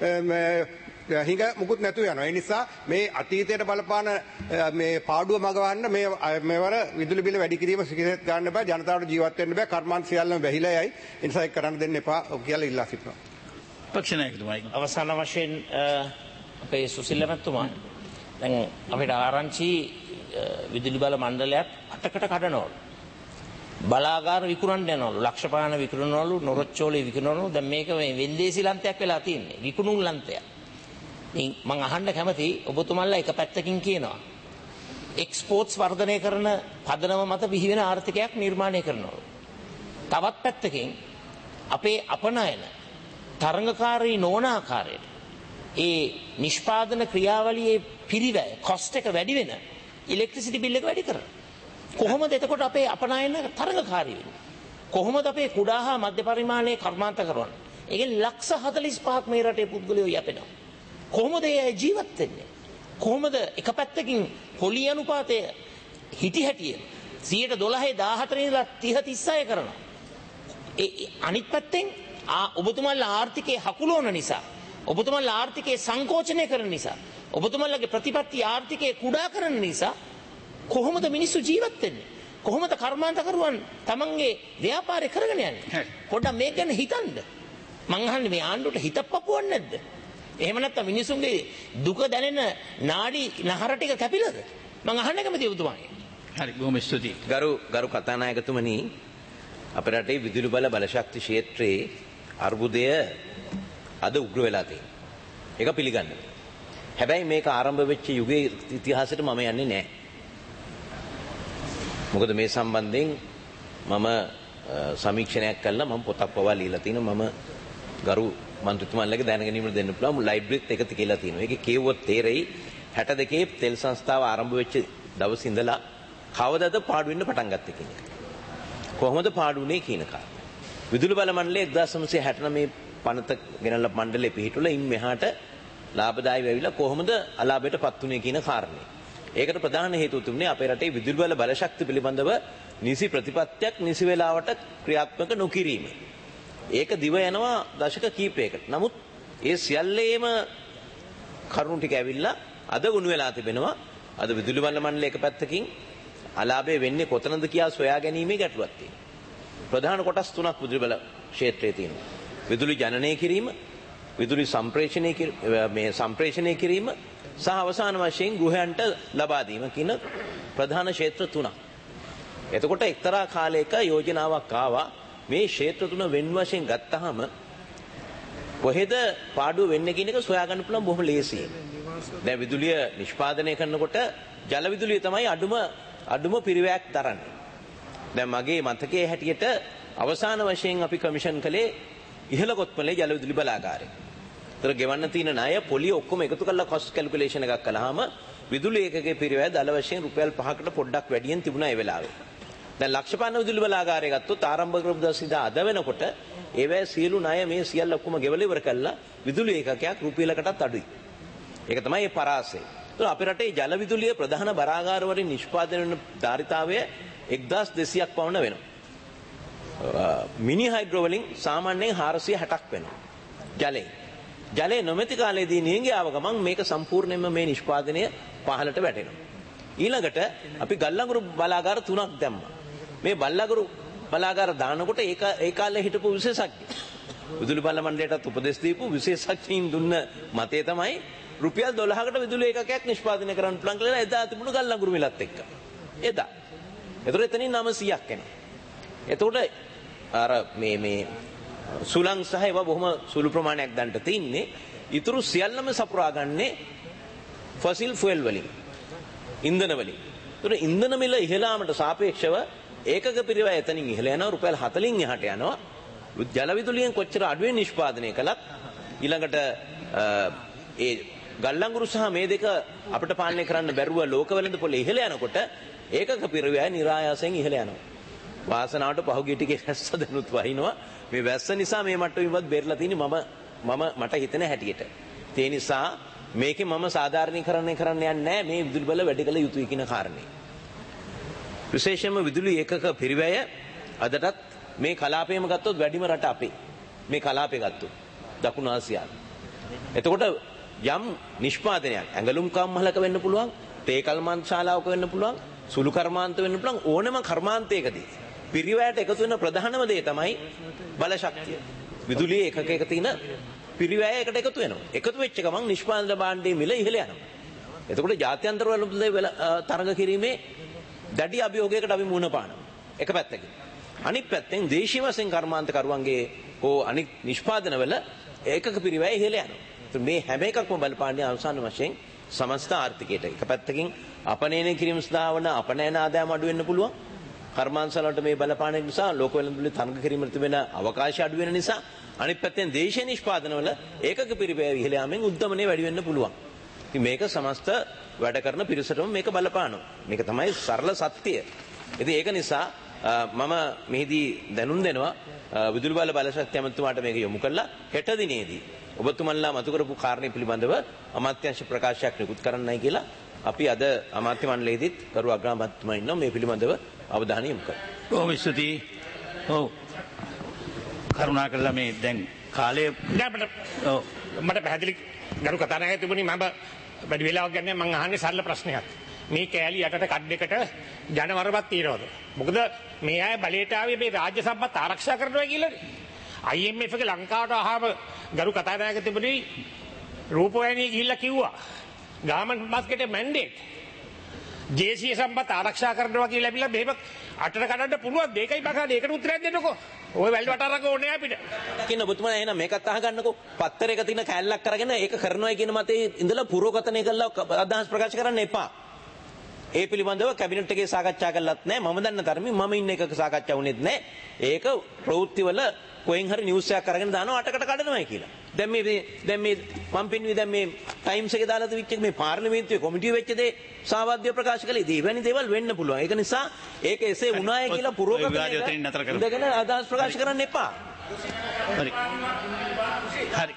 හිඟ මුකුත් නැතුව යනවා. ඒ නිසා මේ අතීතයට බලපාන මේ පාඩුව මගවන්න මේ මෙවර විදුලි බිල වැඩි කිරීම සිකසෙත් ගන්න බෑ. ජනතාවට ජීවත් වෙන්න බෑ. කර්මාන්ත සියල්ලම වැහිලා යයි. ඒ නිසා ඒක කරන්න දෙන්න එපා කියලා ඉල්ලා සිටිනවා. පක්ෂනායකතුමා. අවසාන වශයෙන් අපේ සුසිල් මැතිතුමා දැන් අපිට ආරංචි විදුලි බල මණ්ඩලයක් අටකට කඩනවලු. බලාගාර විකුණන්න යනවලු. ලක්ෂපාන විකුණනවලු, නොරොච්චෝලේ විකුණනවලු. දැන් මේක මේ වෙන්දේසි ලන්තයක් වෙලා තියෙන්නේ. විකුණුම් ලන්තයක්. ඉතින් මම අහන්න කැමති ඔබතුමන්ලා එක පැත්තකින් කියනවා එක්ස්පෝර්ට්ස් වර්ධනය කරන පදනම මත බිහි වෙන ආර්ථිකයක් නිර්මාණය කරනවා. තවත් පැත්තකින් අපේ අපනයන තරඟකාරී නොවන ආකාරයට ඒ නිෂ්පාදන ක්‍රියාවලියේ පිරිවැය කොස්ට් එක වැඩි වෙන ඉලෙක්ට්‍රිසිටි බිල් එක වැඩි කරනවා. කොහොමද එතකොට අපේ අපනයන තරඟකාරී වෙන්නේ? කොහොමද අපේ කුඩා හා මධ්‍ය පරිමාණයේ කර්මාන්ත කරවන්නේ? ඒකෙන් ලක්ෂ හතළිස් පහක් මේ රටේ පුද්ගලයෝ යැපෙනවා. කොහොමද ඒ ජීවත් වෙන්නේ? කොහොමද එක පැත්තකින් පොලි අනුපාතය හිටි හැටිය සියයට දොළහ දාහතර ඉඳලා තිහ තිස්සය කරනවා. ඒ අනිත් පැත්තෙන් ඔබතුමාලා ආර්ථිකයේ හකුලවන නිසා, ඔබතුමාලා ආර්ථිකයේ සංකෝචනය කරන නිසා, ඔබතුමාලගේ ප්‍රතිපත්ති ආර්ථිකයේ කුඩා කරන නිසා කොහොමද මිනිස්සු ජීවත් වෙන්නේ? කොහොමද කර්මාන්තකරුවන් තමන්ගේ ව්‍යාපාරය කරගෙන යන්නේ? පොඩ්ඩක් මේක ගැන හිතන්න. මං අහන්නේ මේ ආණ්ඩුවට හිතප්පපුවක් නැද්ද? එහෙම නැත්නම් මිනිසුන්ගේ දුක දැනෙන නාඩි නහර ටික කැපිලාද? මං අහන්න කැමතියි ඔබතුමාගෙන්. හරි බොහොම ස්තුතියි. ගරු ගරු කතානායකතුමනි අපේ රටේ විදුලි බල බලශක්ති ක්ෂේත්‍රයේ අර්බුදය අද උග්‍ර වෙලා තියෙනවා. ඒක පිළිගන්න. හැබැයි මේක ආරම්භ වෙච්ච යුගයේ ඉතිහාසයට මම යන්නේ නැහැ. මොකද මේ සම්බන්ධයෙන් මම සමීක්ෂණයක් කළා මම පොතක් පවා ලියලා තිනවා මම ගරු මන්ත්‍රීතුමන්ලගේ දැනගැනීමට දෙන්න පුළුවන් ලයිබ්‍රරිත් එකතු කියලා තියෙනවා. ඒකේ කියවුවොත් තේරෙයි හැට දෙකේ තෙල් සංස්ථාව ආරම්භ වෙච්ච දවස් ඉඳලා කවදාද පාඩු වෙන්න පටන් ගත්තේ කියන එක. කොහොමද පාඩු වුනේ කියන කාරණා. විදුලි බල මණ්ඩලය එක්දාස් නවසිය හැටනවය පනත ගෙනල්ලා මණ්ඩලෙ පිහිටුලා ඉන් මෙහාට ලාභදායී වෙවිලා කොහොමද අලාභයටපත් උනේ කියන කාරණේ. ඒකට ප්‍රධාන හේතුව තුනේ අපේ රටේ විදුලි බල බලශක්ති පිළිබඳව නිසි ප්‍රතිපත්තියක් නිසි වේලාවට ක්‍රියාත්මක නොකිරීම. ඒක දිව යනවා දශක කීපයකට. නමුත් ඒ සියල්ලේම කරුණු ටික ඇවිල්ලා අද ගුණ වෙලා තිබෙනවා. අද විදුලි බල මණ්ඩලය එක පැත්තකින් අලාභය වෙන්නේ කොතනද කියලා සොයා ගැනීමේ ගැටලුවක් තියෙනවා. ප්‍රධාන කොටස් තුනක් විදුලි බල ක්ෂේත්‍රයේ තියෙනවා. විදුලි ජනනය කිරීම, විදුලි සම්ප්‍රේෂණය මේ සම්ප්‍රේෂණය කිරීම සහ අවසාන වශයෙන් ගෘහයන්ට ලබා දීම කියන ප්‍රධාන ක්ෂේත්‍ර තුනක්. එතකොට එක්තරා කාලයක යෝජනාවක් ආවා මේ ක්ෂේත්‍ර තුන වෙන් වශයෙන් ගත්තාම කොහෙද පාඩුව වෙන්නේ කියන එක සොයාගන්න පුළුවන් බොහොම ලේසියෙන්. දැන් විදුලිය නිෂ්පාදනය කරනකොට ජල විදුලිය තමයි අඩුම අඩුම පිරිවැයක් දරන්නේ. දැන් මගේ මතකයේ හැටියට අවසාන වශයෙන් අපි කමිෂන් කළේ ඉහළ කොත්මලේ ජල විදුලි බලාගාරය. ඒතර ගෙවන්න තියෙන ණය පොලිය ඔක්කොම එකතු කරලා කොස්ට් කැල්කියුලේෂන් එකක් කළාම විදුලි ඒකකයේ පිරිවැය දල වශයෙන් රුපියල් පහකට පොඩ්ඩක් වැඩියෙන් තිබුණා ඒ වෙලාවේ. දැන් ලක්ෂපන්න විදුලි බලාගාරය ගත්තොත් ආරම්භ කරපු දවස් ඉඳලා අද වෙනකොට ඒවැ සියලු ණය මේ සියල්ල ඔක්කොම ගෙවලා ඉවර කළා විදුලි ඒකකයක් රුපියලකටත් අඩුයි. ඒක තමයි මේ පරාසය. ඒතර අපේ රටේ ජල විදුලිය ප්‍රධාන බලාගාර වලින් නිෂ්පාදනය වෙන ධාරිතාවය එක්දාස් දෙසීයක් පවුන වෙනවා. මිනි හයිඩ්‍රෝ වලින් සාමාන්‍යයෙන් හාරසිය හැටක් වෙනවා. ජලය. ජලය නොමැති කාලේදී නියඟේ ආව ගමන් මේක සම්පූර්ණයෙන්ම මේ නිෂ්පාදනය පහළට වැටෙනවා. ඊළඟට අපි ගල්ලඟුරු බලාගාර තුනක් දැම්මා. මේ බල්ලඟුරු බලාගාර දානකොට ඒක ඒ කාලේ හිටපු විශේෂඥ විදුලි බල මණ්ඩලයටත් උපදෙස් දීපු විශේෂඥයින් දුන්න මතය තමයි රුපියල් දොළහකට විදුලි ඒකකයක් නිෂ්පාදනය කරන්න පුළුවන් කියලා එදා තිබුණු ගල්ලඟුරු මිලත් එක්ක. එදා. ඒතර එතනින් නවසීයක් එනවා. එතකොට අර මේ මේ සුළං සහ ඒවා බොහොම සුළු ප්‍රමාණයක් දැන්ට තින්නේ. ඊටු සියල්ලම සපුරා ගන්නේ ෆොසිල් ෆුවල් වලින්. ඉන්ධන වලින්. ඒතර ඉන්ධන මිල ඉහළාමට සාපේක්ෂව ඒකක පිරිවැය එතනින් ඉහළ යනවා රුපියල් හතලින් එහාට යනවා. ජල විදුලියෙන් කොච්චර අඩුවෙන් නිෂ්පාදනය කළත් ඊළඟට ඒ ගල්ලංගුරු සහ මේ දෙක අපිට පාලනය කරන්න බැරුව ලෝක වෙළඳ පොලේ ඉහළ යනකොට ඒකක පිරිවැය નિરાයාසයෙන් ඉහළ යනවා. වාසනාවට පහුගිය ටිකේ වැස්ස දෙනුත් වහිනවා. මේ වැස්ස නිසා මේ මට්ටමින්වත් බේරලා තියෙන්නේ මම මම මට හිතෙන හැටියට. ඒ නිසා මේකේ මම සාධාරණීකරණය කරන්න යන්නේ නැහැ මේ විදුලි බල වැඩි කළ යුතුයි කියන කාරණේ. විශේෂයෙන්ම විදුලි ඒකක පිරිවැය අදටත් මේ කලාපයේම ගත්තොත් වැඩිම රට අපේ. මේ කලාපය ගත්තොත් දකුණු ආසියාවේ. එතකොට යම් නිෂ්පාදනයක් ඇඟලුම් කම්මලක වෙන්න පුළුවන්, තේ කල්මාන්ත ශාලාවක වෙන්න පුළුවන්, සුළු කර්මාන්ත වෙන්න පුළුවන් ඕනම කර්මාන්තයකදී පිරිවැයට එකතු වෙන ප්‍රධානම දේ තමයි බලශක්තිය. විදුලි ඒකකයක තියෙන පිරිවැය එකට එකතු වෙනවා. එකතු වෙච්ච ගමන් නිෂ්පාදන භාණ්ඩයේ මිල ඉහළ යනවා. එතකොට ජාත්‍යන්තර වල තරඟ කිරීමේ දැඩි අභියෝගයකට අපි මුහුණ පානවා. එක පැත්තකින්. අනිත් පැත්තෙන් දේශීය වශයෙන් කර්මාන්ත කරුවන්ගේ හෝ අනිත් නිෂ්පාදන වල ඒකක පිරිවැය ඉහළ යනවා. මේ හැම එකක්ම බලපාන්නේ අවසාන වශයෙන් සමස්ත ආර්ථිකයට. එක පැත්තකින් අපනයනය කිරීම සඳහා වන අපනයන ආදායම අඩු වෙන්න පුළුවන්. කර්මාන්තවලට මේ බලපාන නිසා ලෝක වෙළඳපොලේ තරඟ කිරීමට තිබෙන අවකාශය අඩු වෙන නිසා අනිත් පැත්තෙන් දේශීය නිෂ්පාදනවල ඒකක පිරිවැය ඉහළ යාමෙන් උද්දමනය වැඩි වෙන්න පුළුවන්. ඉතින් මේක සමස්ත වැඩ කරන පිරිසටම මේක බලපානවා. මේක තමයි සරල සත්‍යය. ඉතින් ඒක නිසා මම මෙහිදී දැනුම් දෙනවා විදුලි බල බලශක්ති අමාත්‍යතුමාට මේක යොමු කළා හෙට දිනේදී ඔබතුමන්ලා මතු කරපු කාරණේ පිළිබඳව අමාත්‍යාංශ ප්‍රකාශයක් නිකුත් කරන්නයි කියලා අපි අද අමාත්‍ය මණ්ඩලයේදීත් කරු අග්‍රාමාත්‍යතුමා ඉන්නවා මේ පිළිබඳව අවධානය යොමු කරන්න. ඔව් විශ්වති. ඔව්. කරුණාකරලා මේ දැන් කාලය ඔව් මට පැහැදිලි ගරු කතානායක තිබුණේ මම වැඩි වෙලාවක් ගන්න මම අහන්නේ සරල ප්‍රශ්නයක්. මේ කෑලි යටට කඩ් එකට ජනවරවත් තියනවද? මොකද මේ අය බලයට ආවේ මේ රාජ්‍ය සම්පත් ආරක්ෂා කරනවා කියලානේ. I M F එක ලංකාවට ආවම ගරු කතානායක තිබුණේ රූපවාහිනිය ගිහිල්ලා කිව්වා ගාමන් මාස්කටේ මැන්ඩේට් දේශීය සම්පත් ආරක්ෂා කරනවා කියලා ලැබිලා මෙහෙම අටට කඩන්න පුළුවන් දෙකයි බකා ඒකට උත්තරයක් දෙන්නකෝ. ඔය වැල්ඩ වටාරක ඕනේ අපිට. කියන ඔබතුමා එහෙනම් මේකත් අහගන්නකෝ. පත්තරයක තියෙන කැලලක් අරගෙන ඒක කරනවා කියන මතේ ඉඳලා පුරෝගතනය කළා අදහස් ප්‍රකාශ කරන්න එපා. ඒ පිළිබඳව කැබිනට් එකේ සාකච්ඡා කළත් නැහැ. මම දන්න තරමින් මම ඉන්න එකක සාකච්ඡා වුණෙත් නැහැ. ඒක ප්‍රවෘත්තිවල කොහෙන් හරි නිවුස් එකක් අරගෙන දානවා අටකට කඩනවායි කියලා. දැන් මේ දැන් මේ මම පින්වි දැන් මේ ටයිම්ස් එකේ දාලා තිබිච්ච මේ පාර්ලිමේන්තුවේ කොමිටිය වෙච්ච දේ සාවාද්‍ය ප්‍රකාශ කළේ ඉතින් එවැනි දේවල් වෙන්න පුළුවන්. ඒක නිසා ඒක එසේ වුණාය කියලා පුරෝගතනය ඉඳගෙන අදහස් ප්‍රකාශ කරන්න එපා. හරි. හරි.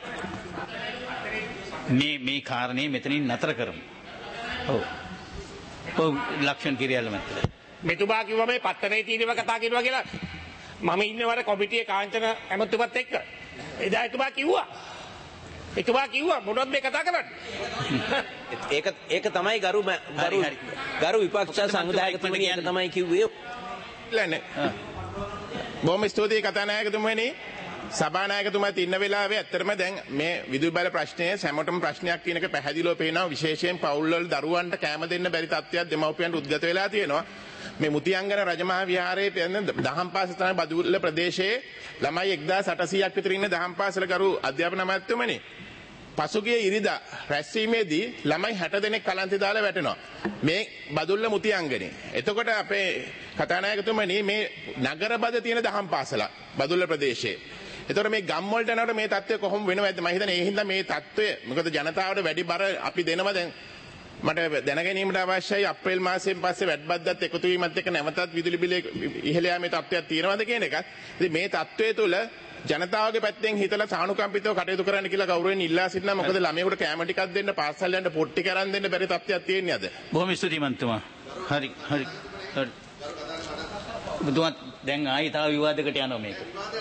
මේ මේ කාරණේ මෙතනින් නතර කරමු. ඔව්. ඔව් ලක්ෂණ කිරියල්ල මැත්තේ. මෙතුමා කිව්වා මේ පත්තරේ තියෙනව කතා කරනවා කියලා. මම ඉන්නවර කොමිටියේ කාංචන ඇමතුමත් එක්ක. එදා එතුමා කිව්වා. එතුමා කිව්වා මොනවද මේ කතා කරන්නේ? ඒක ඒක තමයි ගරු ගරු ගරු විපක්ෂ සංවිධායකතුමනි ඒක තමයි කිව්වේ. ලන්නේ. බොහොම ස්තුතියි කතානායකතුමනි. සභානායකතුමාත් ඉන්න වෙලාවේ ඇත්තටම දැන් මේ විදුලි බල ප්‍රශ්නය හැමෝටම ප්‍රශ්නයක් කියන එක පැහැදිලිව පේනවා. විශේෂයෙන් පවුල් වල දරුවන්ට කැම දෙන්න බැරි තත්ත්වයක් දෙමව්පියන්ට උද්ගත වෙලා තියෙනවා. මේ මුතියංගන රජමහා විහාරයේ තියෙන දහම් පාසල තමයි බදුල්ල ප්‍රදේශයේ ළමයි එක්දාස් අටසීයක් විතර ඉන්න දහම් පාසල කරු අධ්‍යාපන අමාත්‍යතුමනි පසුගිය ඉරිදා රැස්වීමේදී ළමයි හැට දෙනෙක් කලන්තේ දාලා වැටෙනවා මේ බදුල්ල මුතියංගනේ. එතකොට අපේ කතානායකතුමනි මේ නගර බද තියෙන දහම් පාසල බදුල්ල ප්‍රදේශයේ. එතකොට මේ ගම් වලට යනකොට මේ තත්ත්වය කොහොම වෙනවද? මම හිතන්නේ ඒ හින්දා මේ තත්ත්වය මොකද ජනතාවට වැඩි බර අපි දෙනවා දැන් මට දැනගැනීමට අවශ්‍යයි අප්‍රේල් මාසයෙන් පස්සේ වැඩ බද්දත් එකතු වීමත් එක්ක නැවතත් විදුලි බිල ඉහළ යාමේ තත්ත්වයක් තියෙනවද කියන එකත්. ඉතින් මේ තත්ත්වය තුළ ජනතාවගේ පැත්තෙන් හිතලා සානුකම්පිතව කටයුතු කරන්න කියලා ගෞරවයෙන් ඉල්ලා සිටිනවා. මොකද ළමයෙකුට කැම ටිකක් දෙන්න පාසල් යන්න පොට්ටි කරන් දෙන්න බැරි තත්ත්වයක් තියෙන්නේ අද. බොහොම ස්තුතියි මන්තුමා. හරි හරි හරි. බුදුන් දැන් ආයි තව විවාදයකට යනවා මේක.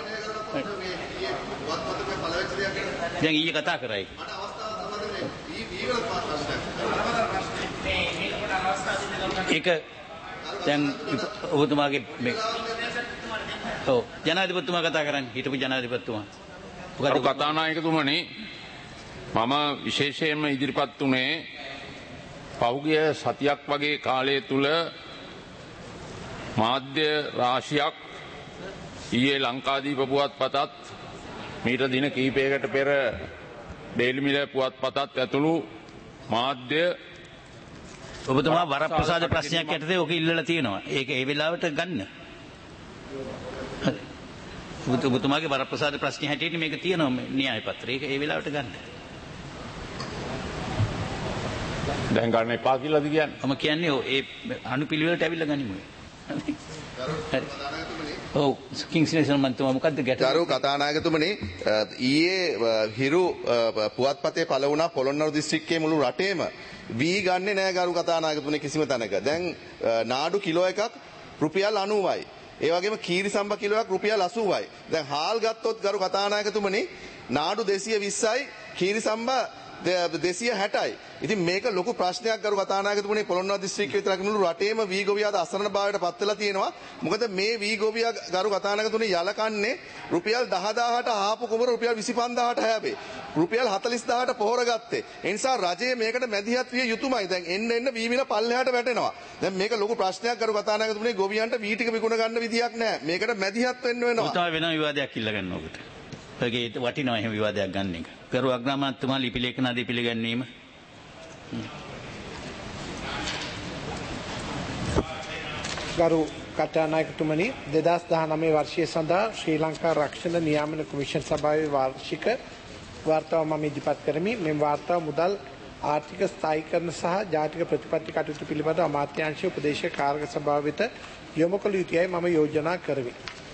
දැන් ඊයේ කතා කරයි. ඒක දැන් ඔබතුමාගේ මේ ඔව් ජනාධිපතිතුමා කතා කරන්නේ හිටපු ජනාධිපතිතුමා. මොකද කතානායකතුමනි මම විශේෂයෙන්ම ඉදිරිපත් උනේ පහුගිය සතියක් වගේ කාලය තුල මාධ්‍ය රාශියක් ඊයේ ලංකාදීප පුවත්පතත් මීට දින කිහිපයකට පෙර ඩේලි මිල පුවත්පතත් ඇතුළු මාධ්‍ය ඔබතුමා වරප්‍රසාද ප්‍රශ්නයක් යටතේ ඔක ඉල්ලලා තියෙනවා. ඒක ඒ වෙලාවට ගන්න. හරි. ඔබතුමාගේ වරප්‍රසාද ප්‍රශ්නේ හැටියට මේක තියෙනවා න්‍යාය පත්‍රය. ඒක ඒ වෙලාවට ගන්න. දැන් ගන්න එපා කියලාද කියන්නේ? මම කියන්නේ ඒ අනුපිළිවෙලට ඇවිල්ලා ගනිමු. හරි. ඔව් කිංස්ලේෂන් මන්තුමා මොකද්ද ගැටලුව? ගරු කතානායකතුමනි ඊයේ හිරු පුවත්පතේ පළ වුණා පොළොන්නරු දිස්ත්‍රික්කයේ මුළු රටේම වී ගන්නෙ නෑ ගරු කතානායකතුමනි කිසිම තැනක. දැන් නාඩු කිලෝ එකක් රුපියල් අනූවයි. ඒ වගේම කීරි සම්බ කිලෝයක් රුපියල් අසූවයි. දැන් හාල් ගත්තොත් ගරු කතානායකතුමනි නාඩු දෙසිය විස්සයි කීරි සම්බ දෙසිය හැටයි. ඉතින් මේක ලොකු ප්‍රශ්නයක් ගරු කතානායකතුමනි පොළොන්නරු දිස්ත්‍රික්කයේ විතරක් නෙවෙයි රටේම වී ගොවියාද අසරණ භාවයට පත් වෙලා තියෙනවා. මොකද මේ වී ගොවියා ගරු කතානායකතුමනි යලකන්නේ රුපියල් දහදාහට ආපු කුමර රුපියල් විසිපන්දාහට හැබේ. රුපියල් හතළිස්දාහට පොහොර ගත්තේ. ඒ නිසා රජය මේකට මැදිහත් විය යුතුමයි. දැන් එන්න එන්න වී මිල පල්ලෙහාට වැටෙනවා. දැන් මේක ලොකු ප්‍රශ්නයක් ගරු කතානායකතුමනි ගොවියන්ට වී ටික විකුණ ගන්න විදියක් නැහැ. මේකට මැදිහත් වෙන්න වෙනවා. ඔතන වෙන විවාදයක් ඉල්ල ගන්න ඔකට. ඒකේ වටිනවා එහෙම විවාදයක් ගන්න එක. ගරු අග්‍රාමාත්‍යතුමා ලිපි ලේඛනාදී පිළිගැනීම. ගරු කතානායකතුමනි දෙදහස් දහනවය වර්ෂය සඳහා ශ්‍රී ලංකා රක්ෂණ නියාමන කොමිෂන් සභාවේ වාර්ෂික වාර්තාව මම ඉදිරිපත් කරමි. මේ වාර්තාව මුදල් ආර්ථික ස්ථායීකරණ සහ ජාතික ප්‍රතිපත්ති කටයුතු පිළිබඳ අමාත්‍යාංශයේ උපදේශක කාර්ය සභාව වෙත යොමු කළ යුතුයයි මම යෝජනා කරමි.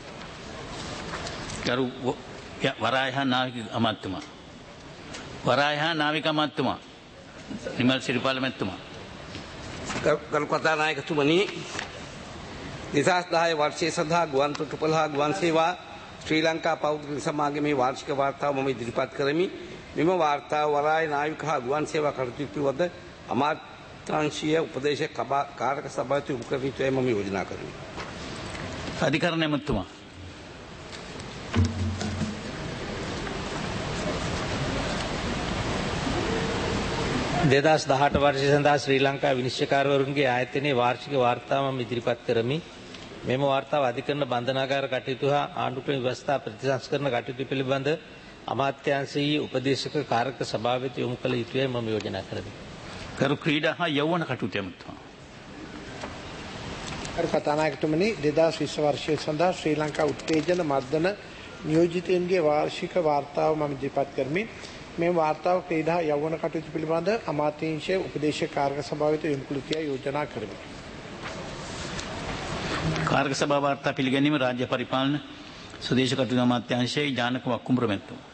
ගරු වරායහා නාවික අමාත්‍යතුමා. වරායහා නාවික අමාත්‍යතුමා. නිමල් සිරිපාල මැතිතුමා. ගරු කතානායකතුමනි දෙදහස් දහය වර්ෂය සඳහා ගුවන් තොටුපළ හා ගුවන් සේවා ශ්‍රී ලංකා පෞද්ගලික සමාගමේ වාර්ෂික වාර්තාව මම ඉදිරිපත් කරමි. මෙම වාර්තාව වරාය නාවික හා ගුවන් සේවා කටයුතු පිළිබඳ අමාත්‍යාංශීය උපදේශක කාරක සභාවට යොමු කර යුතුයි මම යෝජනා කරමි. අධිකරණ ඇමතුමා. දෙදස් දහට වර්ෂය සඳහා ශ්‍රී ලංකා විනිශ්චයකාරවරුන්ගේ ආයතනයේ වාර්ෂික වාර්තාව මම ඉදිරිපත් කරමි. මෙම වාර්තාව අධිකරණ බන්ධනාගාර කටයුතු හා ආණ්ඩුක්‍රම ව්‍යවස්ථා ප්‍රතිසංස්කරණ කටයුතු පිළිබඳ අමාත්‍යාංශයේ උපදේශක කාරක සභාව වෙත යොමු කළ යුතුයි මම යෝජනා කරමි. කරු ක්‍රීඩා හා යෞවන කටයුතු ඇමතුමා. කරු කතානායකතුමනි දෙදස් විස්ස වර්ෂය සඳහා ශ්‍රී ලංකා උත්තේජන මර්ධන නියෝජිතයන්ගේ වාර්ෂික වාර්තාව මම ඉදිරිපත් කරමි. මේ වාර්තාව ක්‍රීඩා යෞවන කටයුතු පිළිබඳ අමාත්‍යාංශයේ උපදේශක කාරක සභාව වෙත යොමු කළ යුතුයි යෝජනා කරමි. කාරක සභා වාර්තා පිළිගැනීම රාජ්‍ය පරිපාලන ස්වදේශ කටයුතු අමාත්‍යාංශයේ ජානක වක්කුඹුර මැතිතුමා.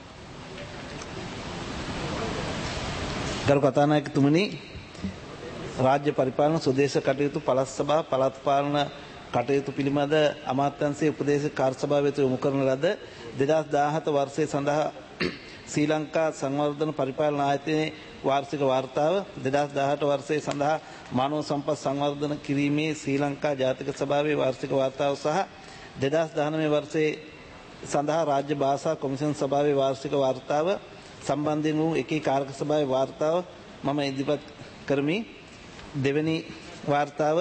ගරු කතානායකතුමනි රාජ්‍ය පරිපාලන ස්වදේශ කටයුතු පළාත් සභා පළාත් පාලන කටයුතු පිළිබඳ අමාත්‍යාංශයේ උපදේශක කාර්ය සභාව වෙත යොමු කරන ලද දෙදස් දාහත වර්ෂය සඳහා ශ්‍රී ලංකා සංවර්ධන පරිපාලන ආයතනයේ වාර්ෂික වාර්තාව දෙදස් දහඅට වර්ෂය සඳහා මානව සම්පත් සංවර්ධන කිරීමේ ශ්‍රී ලංකා ජාතික සභාවේ වාර්ෂික වාර්තාව සහ දෙදස් දහනවය වර්ෂයේ සඳහා රාජ්‍ය භාෂා කොමිෂන් සභාවේ වාර්ෂික වාර්තාව සම්බන්ධයෙන් වූ එකී කාරක සභාවේ වාර්තාව මම ඉදිරිපත් කරමි. දෙවැනි වාර්තාව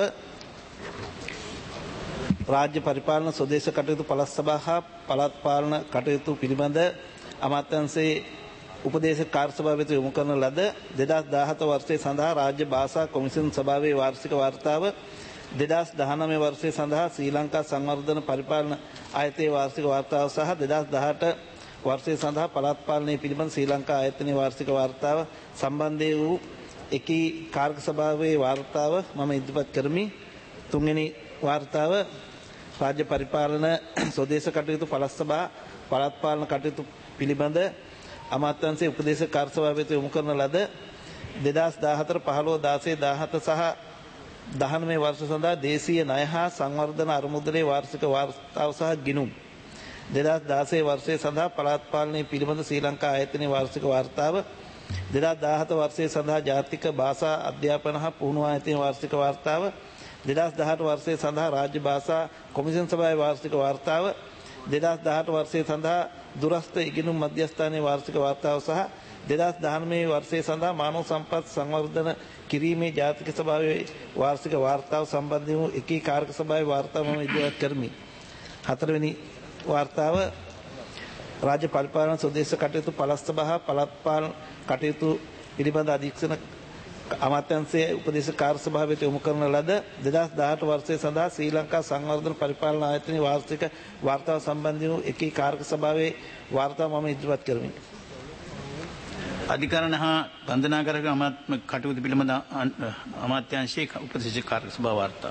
රාජ්‍ය පරිපාලන ස්වදේශ කටයුතු පළාත් සභා හා පළාත් පාලන කටයුතු පිළිබඳ අමාත්‍යාංශයේ උපදේශක කාර්ය සභාව වෙත යොමු කරන ලද දෙදස් දහහත වර්ෂයේ සඳහා රාජ්‍ය භාෂා කොමිෂන් සභාවේ වාර්ෂික වාර්තාව දෙදස් දහනවය වර්ෂයේ සඳහා ශ්‍රී ලංකා සංවර්ධන පරිපාලන ආයතනයේ වාර්ෂික වාර්තාව සහ දෙදස් දහඅට වර්ෂයේ සඳහා පළාත් පාලනය පිළිබඳ ශ්‍රී ලංකා ආයතනයේ වාර්ෂික වාර්තාව සම්බන්ධ වූ එකී කාර්ක සභාවේ වාර්තාව මම ඉදිරිපත් කරමි. තුන්වෙනි වාර්තාව රාජ්‍ය පරිපාලන ස්වදේශ කටයුතු පළාත් සභා පළාත් පාලන කටයුතු පිළිබඳ අමාත්‍යාංශයේ උපදේශක කාර්ය සභාව වෙත යොමු කරන ලද දෙදස් දාහතර පහළොව දාසය දාහත සහ දහනවය වර්ෂ සඳහා දේශීය ණය හා සංවර්ධන අරමුදලේ වාර්ෂික වාර්තාව සහ ගිණුම් දෙදස් දාසය වර්ෂයේ සඳහා පළාත් පාලනය පිළිබඳ ශ්‍රී ලංකා ආයතනයේ වාර්ෂික වාර්තාව දෙදස් දහහත වර්ෂයේ සඳහා ජාතික භාෂා අධ්‍යාපන හා පුහුණුව ආයතනයේ වාර්ෂික වාර්තාව දෙදස් දහඅට වර්ෂයේ සඳහා රාජ්‍ය භාෂා කොමිෂන් සභාවේ වාර්ෂික වාර්තාව දෙදස් දහඅට වර්ෂයේ සඳහා දුරස්ථ ඉගෙනුම් මධ්‍යස්ථානයේ වාර්ෂික වාර්තාව සහ දෙදස් දහනවය වර්ෂයේ සඳහා මානව සම්පත් සංවර්ධන කිරීමේ ජාතික සභාවේ වාර්ෂික වාර්තාව සම්බන්ධ වූ එකී කාරක සභාවේ වාර්තාව මම ඉදිරිපත් කරමි. හතරවෙනි වාර්තාව රාජ්‍ය පරිපාලන ස්වදේශ කටයුතු පළාත් සභා පළාත් පාලන කටයුතු පිළිබඳ අධීක්ෂණ අමාත්‍යාංශයේ උපදේශක කාර්ය සභාව වෙත යොමු කරන ලද දෙදස් දහඅට වර්ෂයේ සඳහා ශ්‍රී ලංකා සංවර්ධන පරිපාලන ආයතනයේ වාර්ෂික වාර්තාව සම්බන්ධ වූ එකී කාරක සභාවේ වාර්තාව මම ඉදිරිපත් කරමි. අධිකරණ හා බන්ධනාගාර කටයුතු පිළිබඳ අමාත්‍යාංශයේ උපදේශක කාර්ය සභාව වාර්තාව.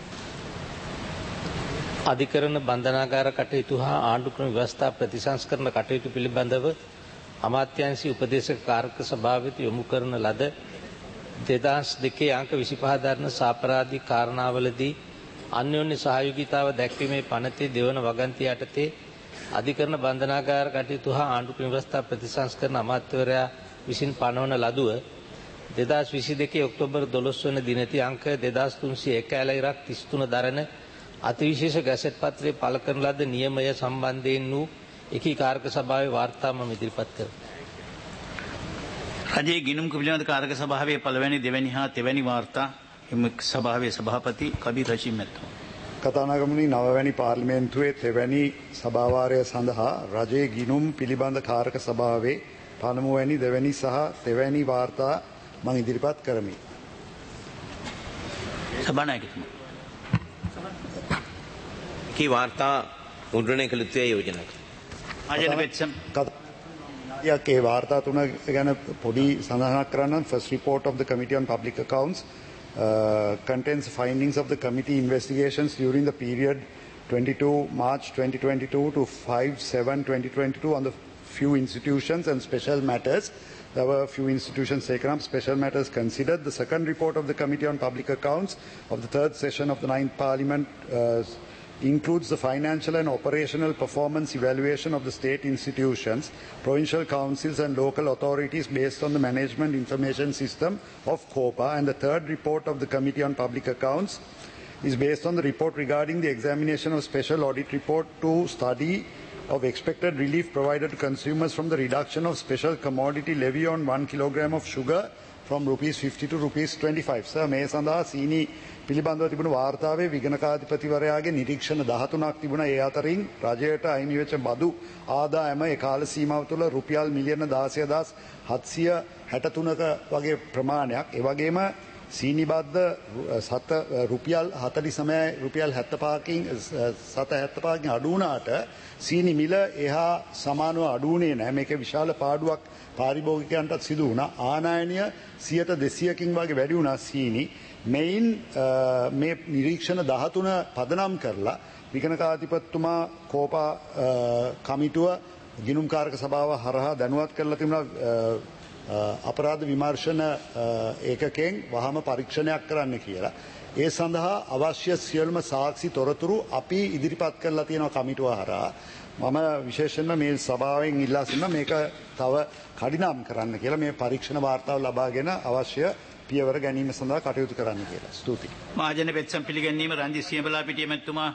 අධිකරණ බන්ධනාගාර කටයුතු හා ආණ්ඩුක්‍රම ව්‍යවස්ථා ප්‍රතිසංස්කරණ කටයුතු පිළිබඳව අමාත්‍යාංශයේ උපදේශක කාරක සභාව වෙත යොමු කරන ලද දෙදස් දෙකේ අංක විසිපහ දරන සාපරාධී කාරණාවලදී අන්‍යෝන්‍ය සහයෝගීතාව දැක්වීමේ පනතේ දෙවන වගන්තිය යටතේ අධිකරණ බන්ධනාගාර කටයුතු හා ආණ්ඩුක්‍රම ව්‍යවස්ථා ප්‍රතිසංස්කරණ අමාත්‍යවරයා විසින් පනවන ලදුව දෙදස් විසි දෙකේ ඔක්තෝබර් දොළොස් වන දිනති අංක දෙදස් තුන්සිය එක ඇලයිරක් තිස් තුන දරන අතිවිශේෂ ගැසට් පත්‍රයේ පළ කරන ලද නියමය සම්බන්ධයෙන් වූ එකී කාරක සභාවේ වාර්තාව මම ඉදිරිපත් කරමි. රජයේ ගිණුම් පිළිබඳ කාරක සභාවේ පළවෙනි දෙවැනි හා තෙවැනි වාර්තා එම සභාවේ සභාපති කබීර් රෂීද් මැතිතුමා. කතානායකතුමනි නවවැනි පාර්ලිමේන්තුවේ තෙවැනි සභාවාරය සඳහා රජයේ ගිණුම් පිළිබඳ කාරක සභාවේ පළමුවැනි දෙවැනි සහ තෙවැනි වාර්තා මම ඉදිරිපත් කරමි. සභානායකතුමා. කී වාර්තා මුද්‍රණය කළ යුතුයි යෝජනා කරනවා. ආජන වෙච්චම් යක් ඒ වාර්තා තුන ගැන පොඩි සඳහනක් කරන්න. First report of the Committee on Public Accounts uh, contains findings of the committee investigations during the period twenty-two March twenty twenty-two to five seven twenty twenty-two on the few institutions and special matters. There were a few institutions taken up, special matters considered. The second report of the Committee on Public Accounts of the third session of the ninth Parliament uh, includes the financial and operational performance evaluation of the state institutions, provincial councils and local authorities based on the Management Information System of COPA, and the third report of the Committee on Public Accounts is based on the report regarding the examination of special audit report to study of expected relief provided to consumers from the reduction of special commodity levy on one kilogram of sugar from rupees fifty to rupees twenty-five. Sir, මේ සඳහා සීනි පිළිබඳව තිබුණු වාර්තාවේ විගණකාධිපතිවරයාගේ නිරීක්ෂණ දහතුනක් තිබුණා. ඒ අතරින් රජයට අහිමි වෙච්ච බදු ආදායම ඒ කාල සීමාව තුළ රුපියල් මිලියන දාසය දහස් හත්සිය හැටතුනක වගේ ප්‍රමාණයක්. ඒ වගේම සීනි බද්ද සත රුපියල් හතලිසමයි රුපියල් හැත්තපහකින් සත හැත්තපහකින් අඩු වුණාට සීනි මිල එහා සමානව අඩු වුණේ නැහැ. මේක විශාල පාඩුවක් පාරිභෝගිකයන්ටත් සිදු වුණා. ආනයනය සියයට දෙසීයකින් වගේ වැඩි වුණා සීනි. මෙයින් මේ නිරීක්ෂණ දහතුන පදනම් කරලා විගණකාධිපතිතුමා කෝපා කමිටුව ගිණුම්කාරක සභාව හරහා දැනුවත් කරලා තිබුණා අපරාධ විමර්ශන ඒකකයෙන් වහම පරීක්ෂණයක් කරන්න කියලා. ඒ සඳහා අවශ්‍ය සියලුම සාක්ෂි තොරතුරු අපි ඉදිරිපත් කරලා තියෙනවා කමිටුව හරහා. මම විශේෂයෙන්ම මේ සභාවෙන් ඉල්ලා සිටිනවා මේක තව කඩිනම් කරන්න කියලා, මේ පරීක්ෂණ වාර්තාව ලබාගෙන අවශ්‍ය පියවර ගැනීම සඳහා කටයුතු කරන්න කියලා. ස්තුතියි. මහජන පෙත්සම් පිළිගැනීම රන්ජිත් සියඹලා පිටිය මැතිතුමා.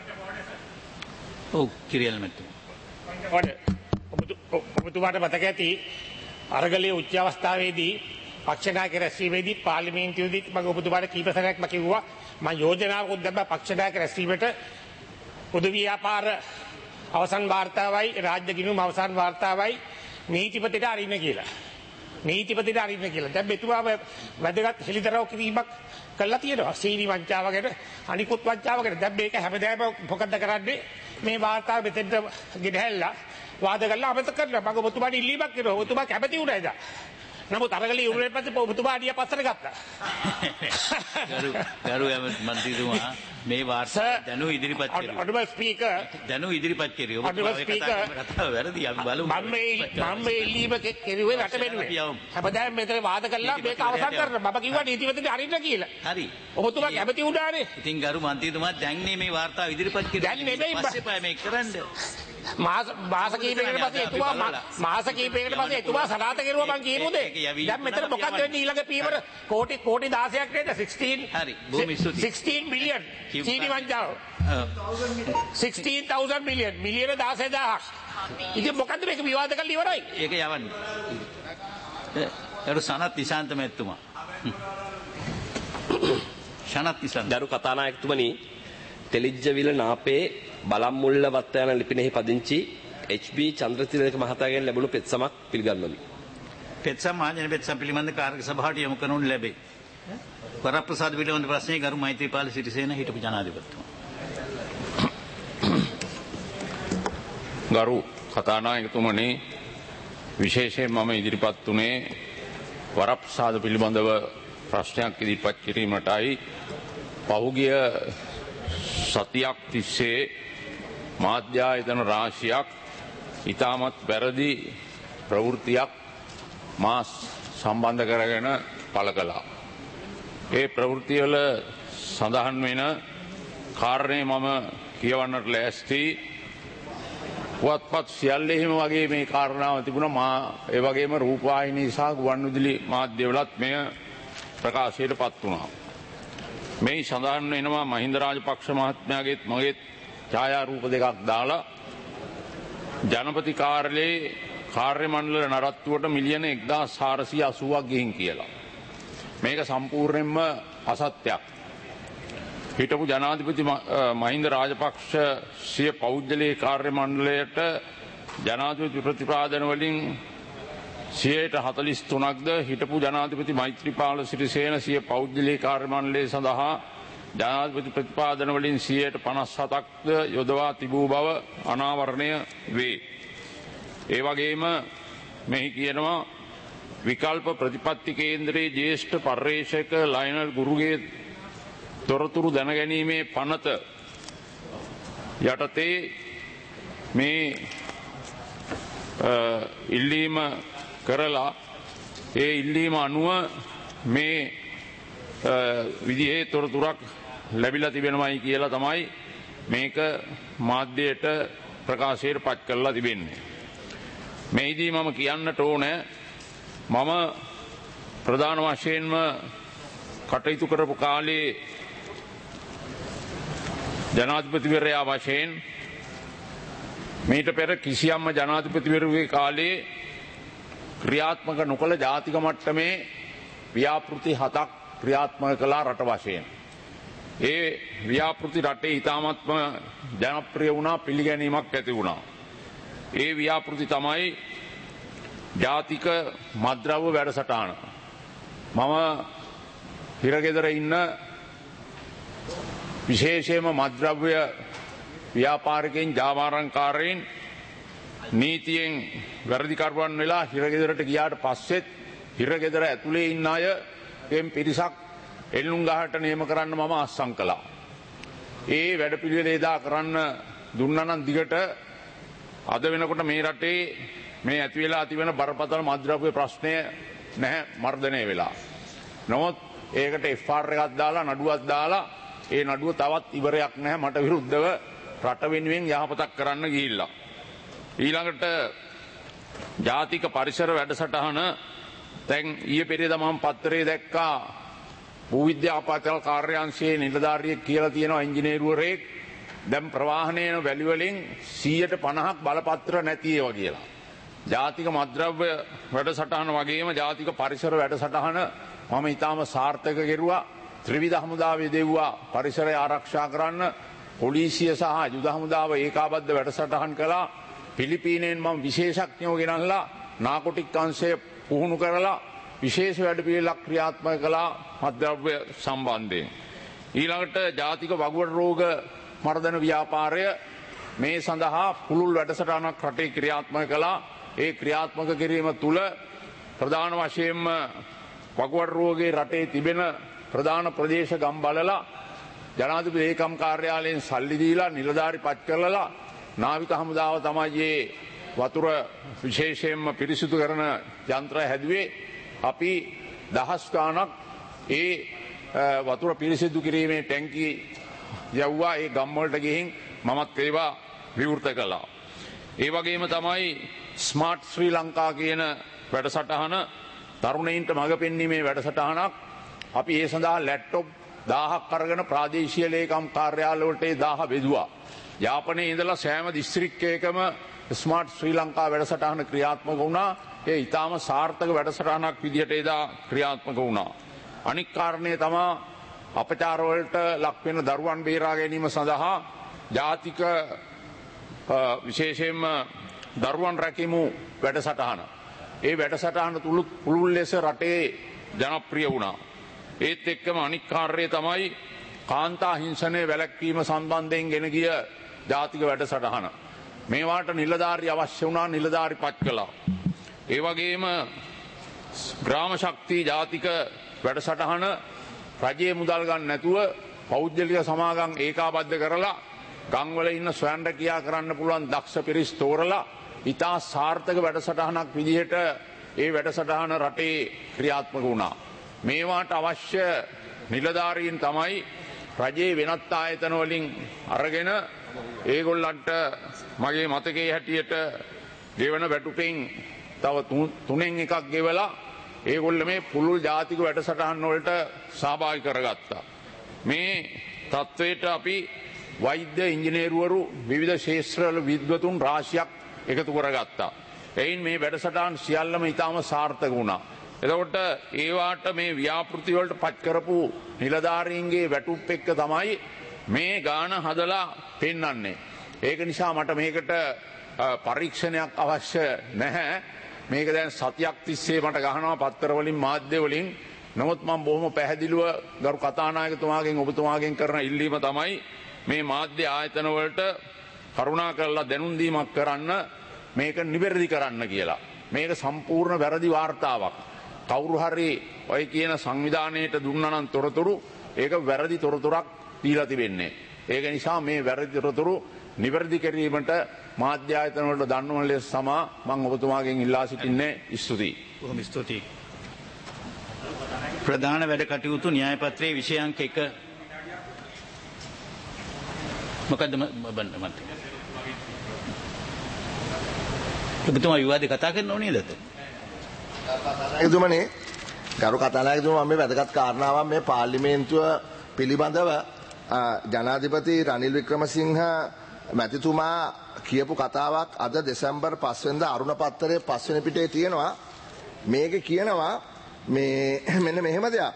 ඔව් කිරියල් මැතිතුමා. ඔබතුමාට මතක ඇති අරගලයේ උච්ච අවස්ථාවේදී පක්ෂ නායක රැස්වීමේදී පාර්ලිමේන්තුවේදී මම ඔබතුමාට කීප සැරයක් මම කිව්වා මම යෝජනාවකුත් දැම්මා පක්ෂ නායක රැස්වීමට පොදු ව්‍යාපාර අවසන් වාර්තාවයි රාජ්‍ය ගිණුම් අවසන් වාර්තාවයි නීතිපතිට අරින්න කියලා. නීතිපතිට අරින්න කියලා. දැන් මෙතුමා වැදගත් හෙළිදරව් කිරීමක් කළා තියෙනවා. සීනි වංචාව ගැන අනිකුත් වංචාව ගැන. දැන් මේක හැමදාම මොකද්ද කරන්නේ? මේ වාර්තාව මෙතෙන්ට ගෙනහැල්ලා වාද කරලා අමතක කරනවා. මම ඔබතුමාට ඉල්ලීමක් කරනවා. ඔබතුමා කැමති වුණා එදා. නමුත් අරගලේ ඉවරෙන් පස්සේ ඔබතුමා අඩිය පස්සට ගත්තා. ගරු ගරු මන්ත්‍රීතුමා මේ වාර්තා දැනු ඉදිරිපත් කළා. honorable speaker දැනු ඉදිරිපත් කළේ. ඔබතුමා ඒ කතාව වැරදි. අපි බලමු. මම මේ මම මේ ඉල්ලීම කෙරුවේ රට වෙනුවෙන්. හැමදාම මෙතන වාද කරලා මේක අවසන් කරන්න. මම කිව්වා නීතිපතිට අරින්න කියලා. හරි. ඔබතුමා කැමති වුණානේ. ඉතින් ගරු මන්ත්‍රීතුමා දැන් මේ වාර්තාව ඉදිරිපත් කළා. දැන් නෙමෙයි පස්සේ මේක කරන්න. මාස මාස කීපයකට පස්සේ එතුමා මාස කීපයකට පස්සේ එතුමා සනාත කෙරුවා මං කියපු දේ. දැන් මෙතන මොකක්ද වෙන්නේ ඊළඟ පීවර කෝටි කෝටි දහසක් නේද sixteen හරි බොහොම ස්තුතියි sixteen මිලියන් සීනි වංචාව sixteen thousand මිලියන් මිලියන දහසය දහසක්. ඉතින් මොකද්ද මේක විවාද කරලා ඉවරයි. ඒක යවන්නේ. ඒක සනත් නිශාන්ත මැතිතුමා. සනත් නිශාන්ත දරු කතානායකතුමනි තෙලිජ්ජවිල නාපේ බලම්මුල්ල වත්ත යන ලිපිනෙහි පදිංචි එච්.බී. චන්ද්‍රතිලක මහතාගෙන් ලැබුණු පෙත්සමක් පිළිගන්වමි. පෙත්සම් මහජන පෙත්සම් පිළිබඳ කාර්ක සභාවට යොමු කරනු ලැබේ. වරප්‍රසාද පිළිබඳ ප්‍රශ්නයේ ගරු මෛත්‍රීපාල සිරිසේන හිටපු ජනාධිපතිතුමා. ගරු කතානායකතුමනි විශේෂයෙන් මම ඉදිරිපත් වුණේ වරප්‍රසාද පිළිබඳව ප්‍රශ්නයක් ඉදිරිපත් කිරීමටයි. පහුගිය සතියක් තිස්සේ මාධ්‍යායතන රාශියක් ඉතාමත් වැරදි ප්‍රවෘත්තියක් මා සම්බන්ධ කරගෙන පළ කළා. ඒ ප්‍රවෘත්තිවල සඳහන් වෙන කාරණේ මම කියවන්නට ලෑස්ති. පුවත්පත් සියල්ලෙහිම වගේ මේ කාරණාව තිබුණා. මා ඒ වගේම රූපවාහිනී සහ ගුවන්විදුලි මාධ්‍යවලත් මෙය ප්‍රකාශයට පත් වුණා. මේ සඳහන් වෙනවා මහින්ද රාජපක්ෂ මහත්මයාගේත් මගේත් ඡායාරූප දෙකක් දාලා ජනපති කාර්යාලයේ කාර්ය මණ්ඩල නඩත්තුවට මිලියන එක්දාස් හාරසිය අසූවක් ගිහින් කියලා. මේක සම්පූර්ණයෙන්ම අසත්‍යයක්. හිටපු ජනාධිපති මහින්ද රාජපක්ෂ සිය පෞද්ගලික කාර්ය මණ්ඩලයට ජනාධිපති ප්‍රතිපාදන වලින් සියයට හතළිස් තුනක්ද හිටපු ජනාධිපති මෛත්‍රීපාල සිරිසේන සිය පෞද්ගලික කාර්ය මණ්ඩලය සඳහා ජනාධිපති ප්‍රතිපාදන වලින් සියයට පනස් හතක්ද යොදවා තිබූ බව අනාවරණය වේ. ඒ වගේම මෙහි කියනවා විකල්ප ප්‍රතිපත්ති කේන්දරයේ ජ්‍යෙෂ්ඨ පර්යේෂක ලයනල් ගුරුගේ තොරතුරු දැනගැනීමේ පනත යටතේ මේ ඉල්ලීම කරලා ඒ ඉල්ලීම අනුව මේ විදිහේ තොරතුරක් ලැබිලා තිබෙනවයි කියලා තමයි මේක මාධ්‍යයට ප්‍රකාශයට පත් කරලා තිබෙන්නේ. මේදී මම කියන්නට ඕනේ මම ප්‍රධාන වශයෙන්ම කටයුතු කරපු කාලේ ජනාධිපතිවරයා වශයෙන් මීට පෙර කිසියම්ම ජනාධිපතිවරයාගේ කාලේ ක්‍රියාත්මක නොකළ ජාතික මට්ටමේ ව්‍යාපෘති හතක් ක්‍රියාත්මක කළා රට වශයෙන්. ඒ ව්‍යාපෘති රටේ ඉතාමත්ම ජනප්‍රිය වුණා, පිළිගැනීමක් ඇති වුණා. ඒ ව්‍යාපෘති තමයි ජාතික මත්ද්‍රව්‍ය වැඩසටහන. මම හිරගෙදර ඉන්න විශේෂයෙන්ම මත්ද්‍රව්‍ය ව්‍යාපාරිකයන්, ජාවාරම්කාරයින් නීතියෙන් වැරදිකරුවන් වෙලා හිරගෙදරට ගියාට පස්සෙත් හිරගෙදර ඇතුලේ ඉන්න අයගෙන් පිරිසක් එල්ලුම් ගහට නියම කරන්න මම අත්සන් කළා. ඒ වැඩපිළිවෙල එදා කරන්න දුන්නා නම් දිගට අද වෙනකොට මේ රටේ මේ ඇති වෙලා තිබෙන බරපතල මත්ද්‍රව්‍ය ප්‍රශ්නය නැහැ මර්ධනය වෙලා. නමුත් ඒකට එෆ් ආර් එකක් දාලා නඩුවක් දාලා ඒ නඩුව තවත් ඉවරයක් නැහැ මට විරුද්ධව රට වෙනුවෙන් යහපතක් කරන්න ගිහිල්ලා. ඊළඟට ජාතික පරිසර වැඩසටහන දැන් ඊයේ පෙරේද මම පත්තරේ දැක්කා භූවිද්‍යා අපතල් කාර්යාංශයේ නිලධාරියෙක් කියලා තියෙනවා ඉංජිනේරුවරයෙක් දැන් ප්‍රවාහනයන වැලි වලින් සීයට පනහක් බලපත්‍ර නැති ඒවා කියලා. ජාතික මත්ද්‍රව්‍ය වැඩසටහන වගේම ජාතික පරිසර වැඩසටහන මම ඊටාම සාර්ථක කෙරුවා. ත්‍රිවිධ හමුදාවේ දෙව්වා පරිසරය ආරක්ෂා කරන්න. පොලිසිය සහ යුද හමුදාව ඒකාබද්ධ වැඩසටහන් කළා. පිලිපීනයෙන් මම විශේෂඥයෝ ගෙනල්ලා නාකොටික් අංශය පුහුණු කරලා විශේෂ වැඩපිළිවෙලක් ක්‍රියාත්මක කළා මත්ද්‍රව්‍ය සම්බන්ධයෙන්. ඊළඟට ජාතික වකුගඩු රෝග මර්ධන ව්‍යාපාරය මේ සඳහා පුළුල් වැඩසටහනක් රටේ ක්‍රියාත්මක කළා. ඒ ක්‍රියාත්මක කිරීම තුළ ප්‍රධාන වශයෙන්ම වකුගඩු රෝගයේ රටේ තිබෙන ප්‍රධාන ප්‍රදේශ ගම් බලලා ජනාධිපති ලේකම් කාර්යාලයෙන් සල්ලි දීලා නිලධාරි පත් කරලා නාවික හමුදාව තමයි මේ වතුර විශේෂයෙන්ම පිරිසිදු කරන යන්ත්‍රය හැදුවේ. අපි දහස් ගාණක් ඒ වතුර පිරිසිදු කිරීමේ ටැංකි යවුවා. ඒ ගම් වලට ගිහින් මමත් ඒවා විවෘත කළා. ඒ වගේම තමයි ස්මාර්ට් ශ්‍රී ලංකා කියන වැඩසටහන තරුණයින්ට මඟ පෙන්වීමේ වැඩසටහනක්. අපි ඒ සඳහා ලැප්ටොප් දාහක් අරගෙන ප්‍රාදේශීය ලේකම් කාර්යාලවලට ඒ දාහ බෙදුවා. යාපනයේ ඉඳලා සෑම දිස්ත්‍රික්කයකම ස්මාර්ට් ශ්‍රී ලංකා වැඩසටහන ක්‍රියාත්මක වුණා. ඒ ඊටාම සාර්ථක වැඩසටහනක් විදිහට එදා ක්‍රියාත්මක වුණා. අනික් කාරණේ තමයි අපචාර වලට ලක් වෙන දරුවන් බේරා ගැනීම සඳහා ජාතික විශේෂයෙන්ම දරුවන් රැකීමු වැඩසටහන. ඒ වැඩසටහන තුල පුළුල් ලෙස රටේ ජනප්‍රිය වුණා. ඒත් එක්කම අනික් කාර්යය තමයි කාන්තා හිංසනය වැළැක්වීම සම්බන්ධයෙන් ගෙන ගිය ජාතික වැඩසටහන. මේවාට නිලධාරි අවශ්‍ය වුණා, නිලධාරි පත් කළා. ඒ වගේම ග්‍රාම ශක්තිය ජාතික වැඩසටහන රජයේ මුදල් ගන්න නැතුව පෞද්ගලික සමාගම් ඒකාබද්ධ කරලා ගම්වල ඉන්න ස්වයං රැකියා කරන්න පුළුවන් දක්ෂ පිරිස් තෝරලා ඉතා සාර්ථක වැඩසටහනක් විදිහට ඒ වැඩසටහන රටේ ක්‍රියාත්මක වුණා. මේවාට අවශ්‍ය නිලධාරීන් තමයි රජයේ වෙනත් ආයතන වලින් අරගෙන ඒගොල්ලන්ට මගේ මතකයේ හැටියට ගෙවන වැටුපෙන් තව තුනෙන් එකක් ගෙවලා ඒගොල්ල මේ පුළුල් ජාතික වැඩසටහන් වලට සහභාගී කරගත්තා. මේ තත්වයට අපි වෛද්‍ය ඉංජිනේරුවරු විවිධ ශාස්ත්‍රවල විද්වතුන් රාශියක් එකතු කරගත්තා. එයින් මේ වැඩසටහන් සියල්ලම ඉතාම සාර්ථක වුණා. එතකොට ඒවාට මේ ව්‍යාපෘති වලට පත් කරපු නිලධාරීන්ගේ වැටුප් එක්ක තමයි මේ ගාන හදලා පෙන්වන්නේ. ඒක නිසා මට මේකට පරීක්ෂණයක් අවශ්‍ය නැහැ. මේක දැන් සතියක් තිස්සේ මට ගහනවා පත්තර වලින් මාධ්‍ය වලින්. නමුත් මම බොහොම පැහැදිලිව ගරු කතානායකතුමාගෙන් ඔබතුමාගෙන් කරන ඉල්ලීම තමයි මේ මාධ්‍ය ආයතන වලට කරුණා කරලා දැනුම් දීමක් කරන්න, මේක නිවැරදි කරන්න කියලා. මේක සම්පූර්ණ වැරදි වාර්තාවක්. කවුරු හරි ඔය කියන සංවිධානයට දුන්නා නම් තොරතුරු ඒක වැරදි තොරතුරක් දීලා තිබෙන්නේ. ඒක නිසා මේ වැරදි තොරතුරු නිවැරදි කිරීමට මාධ්‍ය ආයතන වලට දන්වන ලෙස සමා මම ඔබතුමාගෙන් ඉල්ලා සිටින්නේ. ස්තුතියි. බොහොම ස්තුතියි. ප්‍රධාන වැඩ කටයුතු න්‍යාය පත්‍රයේ විෂය අංක එක මොකද්ද බන්න මන්ට? ඔබතුමා විවාදේ කතා කරන්න ඕනේද? කතානායකතුමනි, ගරු කතානායකතුමා මේ වැදගත් කාරණාවක් මේ පාර්ලිමේන්තුව පිළිබඳව ජනාධිපති රනිල් වික්‍රමසිංහ මැතිතුමා කියපු කතාවක් අද දෙසැම්බර් පහ වෙනිදා අරුණ පත්තරේ පස් වෙනි පිටේ තියෙනවා. මේකේ කියනවා මේ මෙන්න මෙහෙම දෙයක්.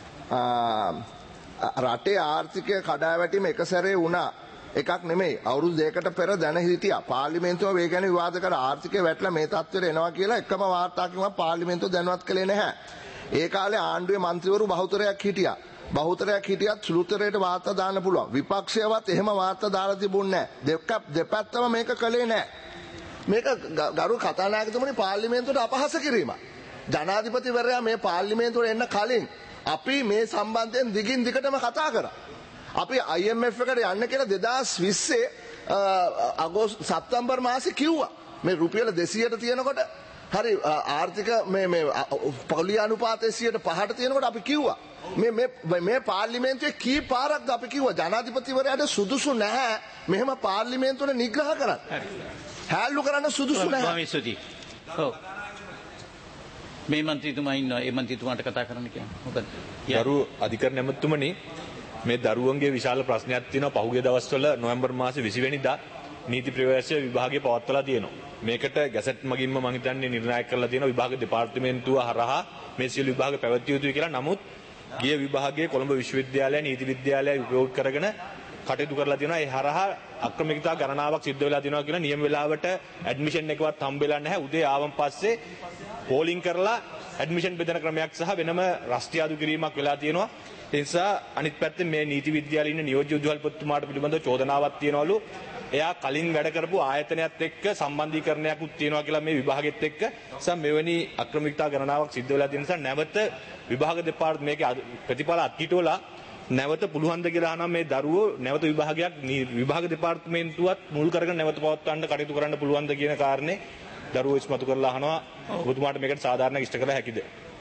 රටේ ආර්ථිකය කඩා වැටීම එක සැරේ වුණා. එකක් නෙමෙයි. අවුරුදු දෙකකට පෙර දැන හිටියා. පාර්ලිමේන්තුව මේ ගැන විවාද කර ආර්ථිකය වැටලා මේ තත්ත්වයට එනවා කියලා එකම වාර්තාවකින්වත් පාර්ලිමේන්තුව දැනුවත් කළේ නැහැ. ඒ කාලේ ආණ්ඩුවේ මන්ත්‍රීවරු බහුතරයක් හිටියා. බහුතරයක් හිටියත් සුළුතරයට වාර්තා දාන්න පුළුවන්. විපක්ෂයවත් එහෙම වාර්තා දාලා තිබුණේ නැහැ. දෙපැත්තම මේක කළේ නැහැ. මේක ගරු කතානායකතුමනි පාර්ලිමේන්තුවට අපහාස කිරීමක්. ජනාධිපතිවරයා මේ පාර්ලිමේන්තුවට එන්න කලින් අපි මේ සම්බන්ධයෙන් දිගින් දිගටම කතා කරා. අපි I M F එකට යන්න කියලා දෙදාස් විස්සේ අගෝස්තු සැප්තැම්බර් මාසේ කිව්වා. මේ රුපියල දෙසීයට තියෙනකොට හරි ආර්ථික මේ මේ පොලි අනුපාතය සියයට පහට තියෙනකොට අපි කිව්වා. මේ මේ මේ පාර්ලිමේන්තුවේ කී පාරක්ද අපි කිව්වා ජනාධිපතිවරයාට සුදුසු නැහැ මෙහෙම පාර්ලිමේන්තුවේ නිග්‍රහ කරන්න. හැල්ලු කරන්න සුදුසු නැහැ. ඔව්. මේ මන්ත්‍රීතුමා ඉන්නවා. ඒ මන්ත්‍රීතුමාට කතා කරන්න කියන්නේ. මොකද? ගරු අධිකරණ ඇමතුමනි මේ දරුවන්ගේ විශාල ප්‍රශ්නයක් තියෙනවා. පහුගිය දවස්වල නොවැම්බර් මාසේ විසි වෙනිදා නීති ප්‍රවේශය විභාගය පවත්වලා තියෙනවා. මේකට ගැසට් මගින්ම මම හිතන්නේ නිර්ණය කරලා තියෙනවා විභාග දෙපාර්තමේන්තුව හරහා මේ සියලු විභාග පැවැත්විය යුතුයි කියලා. නමුත් ගිය විභාගයේ කොළඹ විශ්වවිද්‍යාලය නීති විද්‍යාලය උපයෝග කරගෙන කටයුතු කරලා තියෙනවා. ඒ හරහා අක්‍රමිකතා ගණනාවක් සිද්ධ වෙලා තියෙනවා කියලා නියම වෙලාවට ඇඩ්මිෂන් එකවත් හම්බෙලා නැහැ. උදේ ආවන් පස්සේ පෝලිං කරලා ඇඩ්මිෂන් බෙදන ක්‍රමයක් සහ වෙනම රස්තියාදු කිරීමක් වෙලා තියෙනවා. ඒ නිසා අනිත් පැත්තේ මේ නීති විද්‍යාලයේ ඉන්න නියෝජ්‍ය විදුහල්පතිතුමාට පිළිබඳව චෝදනාවක් තියෙනවලු. එයා කලින් වැඩ කරපු ආයතනයත් එක්ක සම්බන්ධීකරණයක් උත් තියෙනවා කියලා මේ විභාගෙත් එක්ක. නිසා මෙවැනි අක්‍රමිකතා ගණනාවක් සිද්ධ වෙලා තියෙන නිසා නැවත විභාග දෙපාර්තමේන්තුවේ ප්‍රතිඵල අත්හිටුවලා නැවත පුළුවන්ද කියලා අහනවා මේ දරුවෝ නැවත විභාගයක් විභාග දෙපාර්තමේන්තුවත් මුල් කරගෙන නැවත පවත්වන්න කටයුතු කරන්න පුළුවන්ද කියන කාරණේ දරුවෝ ඉස්මතු කරලා අහනවා. ඔබතුමාට මේකට සාධාරණ ඉෂ්ට කළ හැකිද?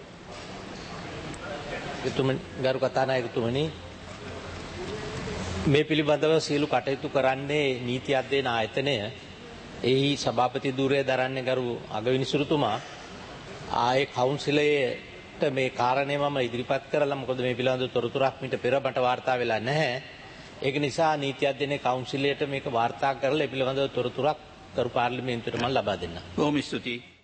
එතුමනි ගරු කතානායකතුමනි මේ පිළිබඳව සියලු කටයුතු කරන්නේ නීති අධ්‍යයන ආයතනය. එහි සභාපති ධූරය දරන්නේ ගරු අගවිනිසුරුතුමා. ආයේ කවුන්සිලයට මේ කාරණේ මම ඉදිරිපත් කරලා මොකද මේ පිළිබඳව තොරතුරක් මිට පෙර මට වාර්තා වෙලා නැහැ. ඒක නිසා නීති අධ්‍යයන කවුන්සිලයට මේක වාර්තා කරලා ඒ පිළිබඳව තොරතුරක් කරු පාර්ලිමේන්තුවට මම ලබා දෙන්නම්. බොහොම ස්තුතියි.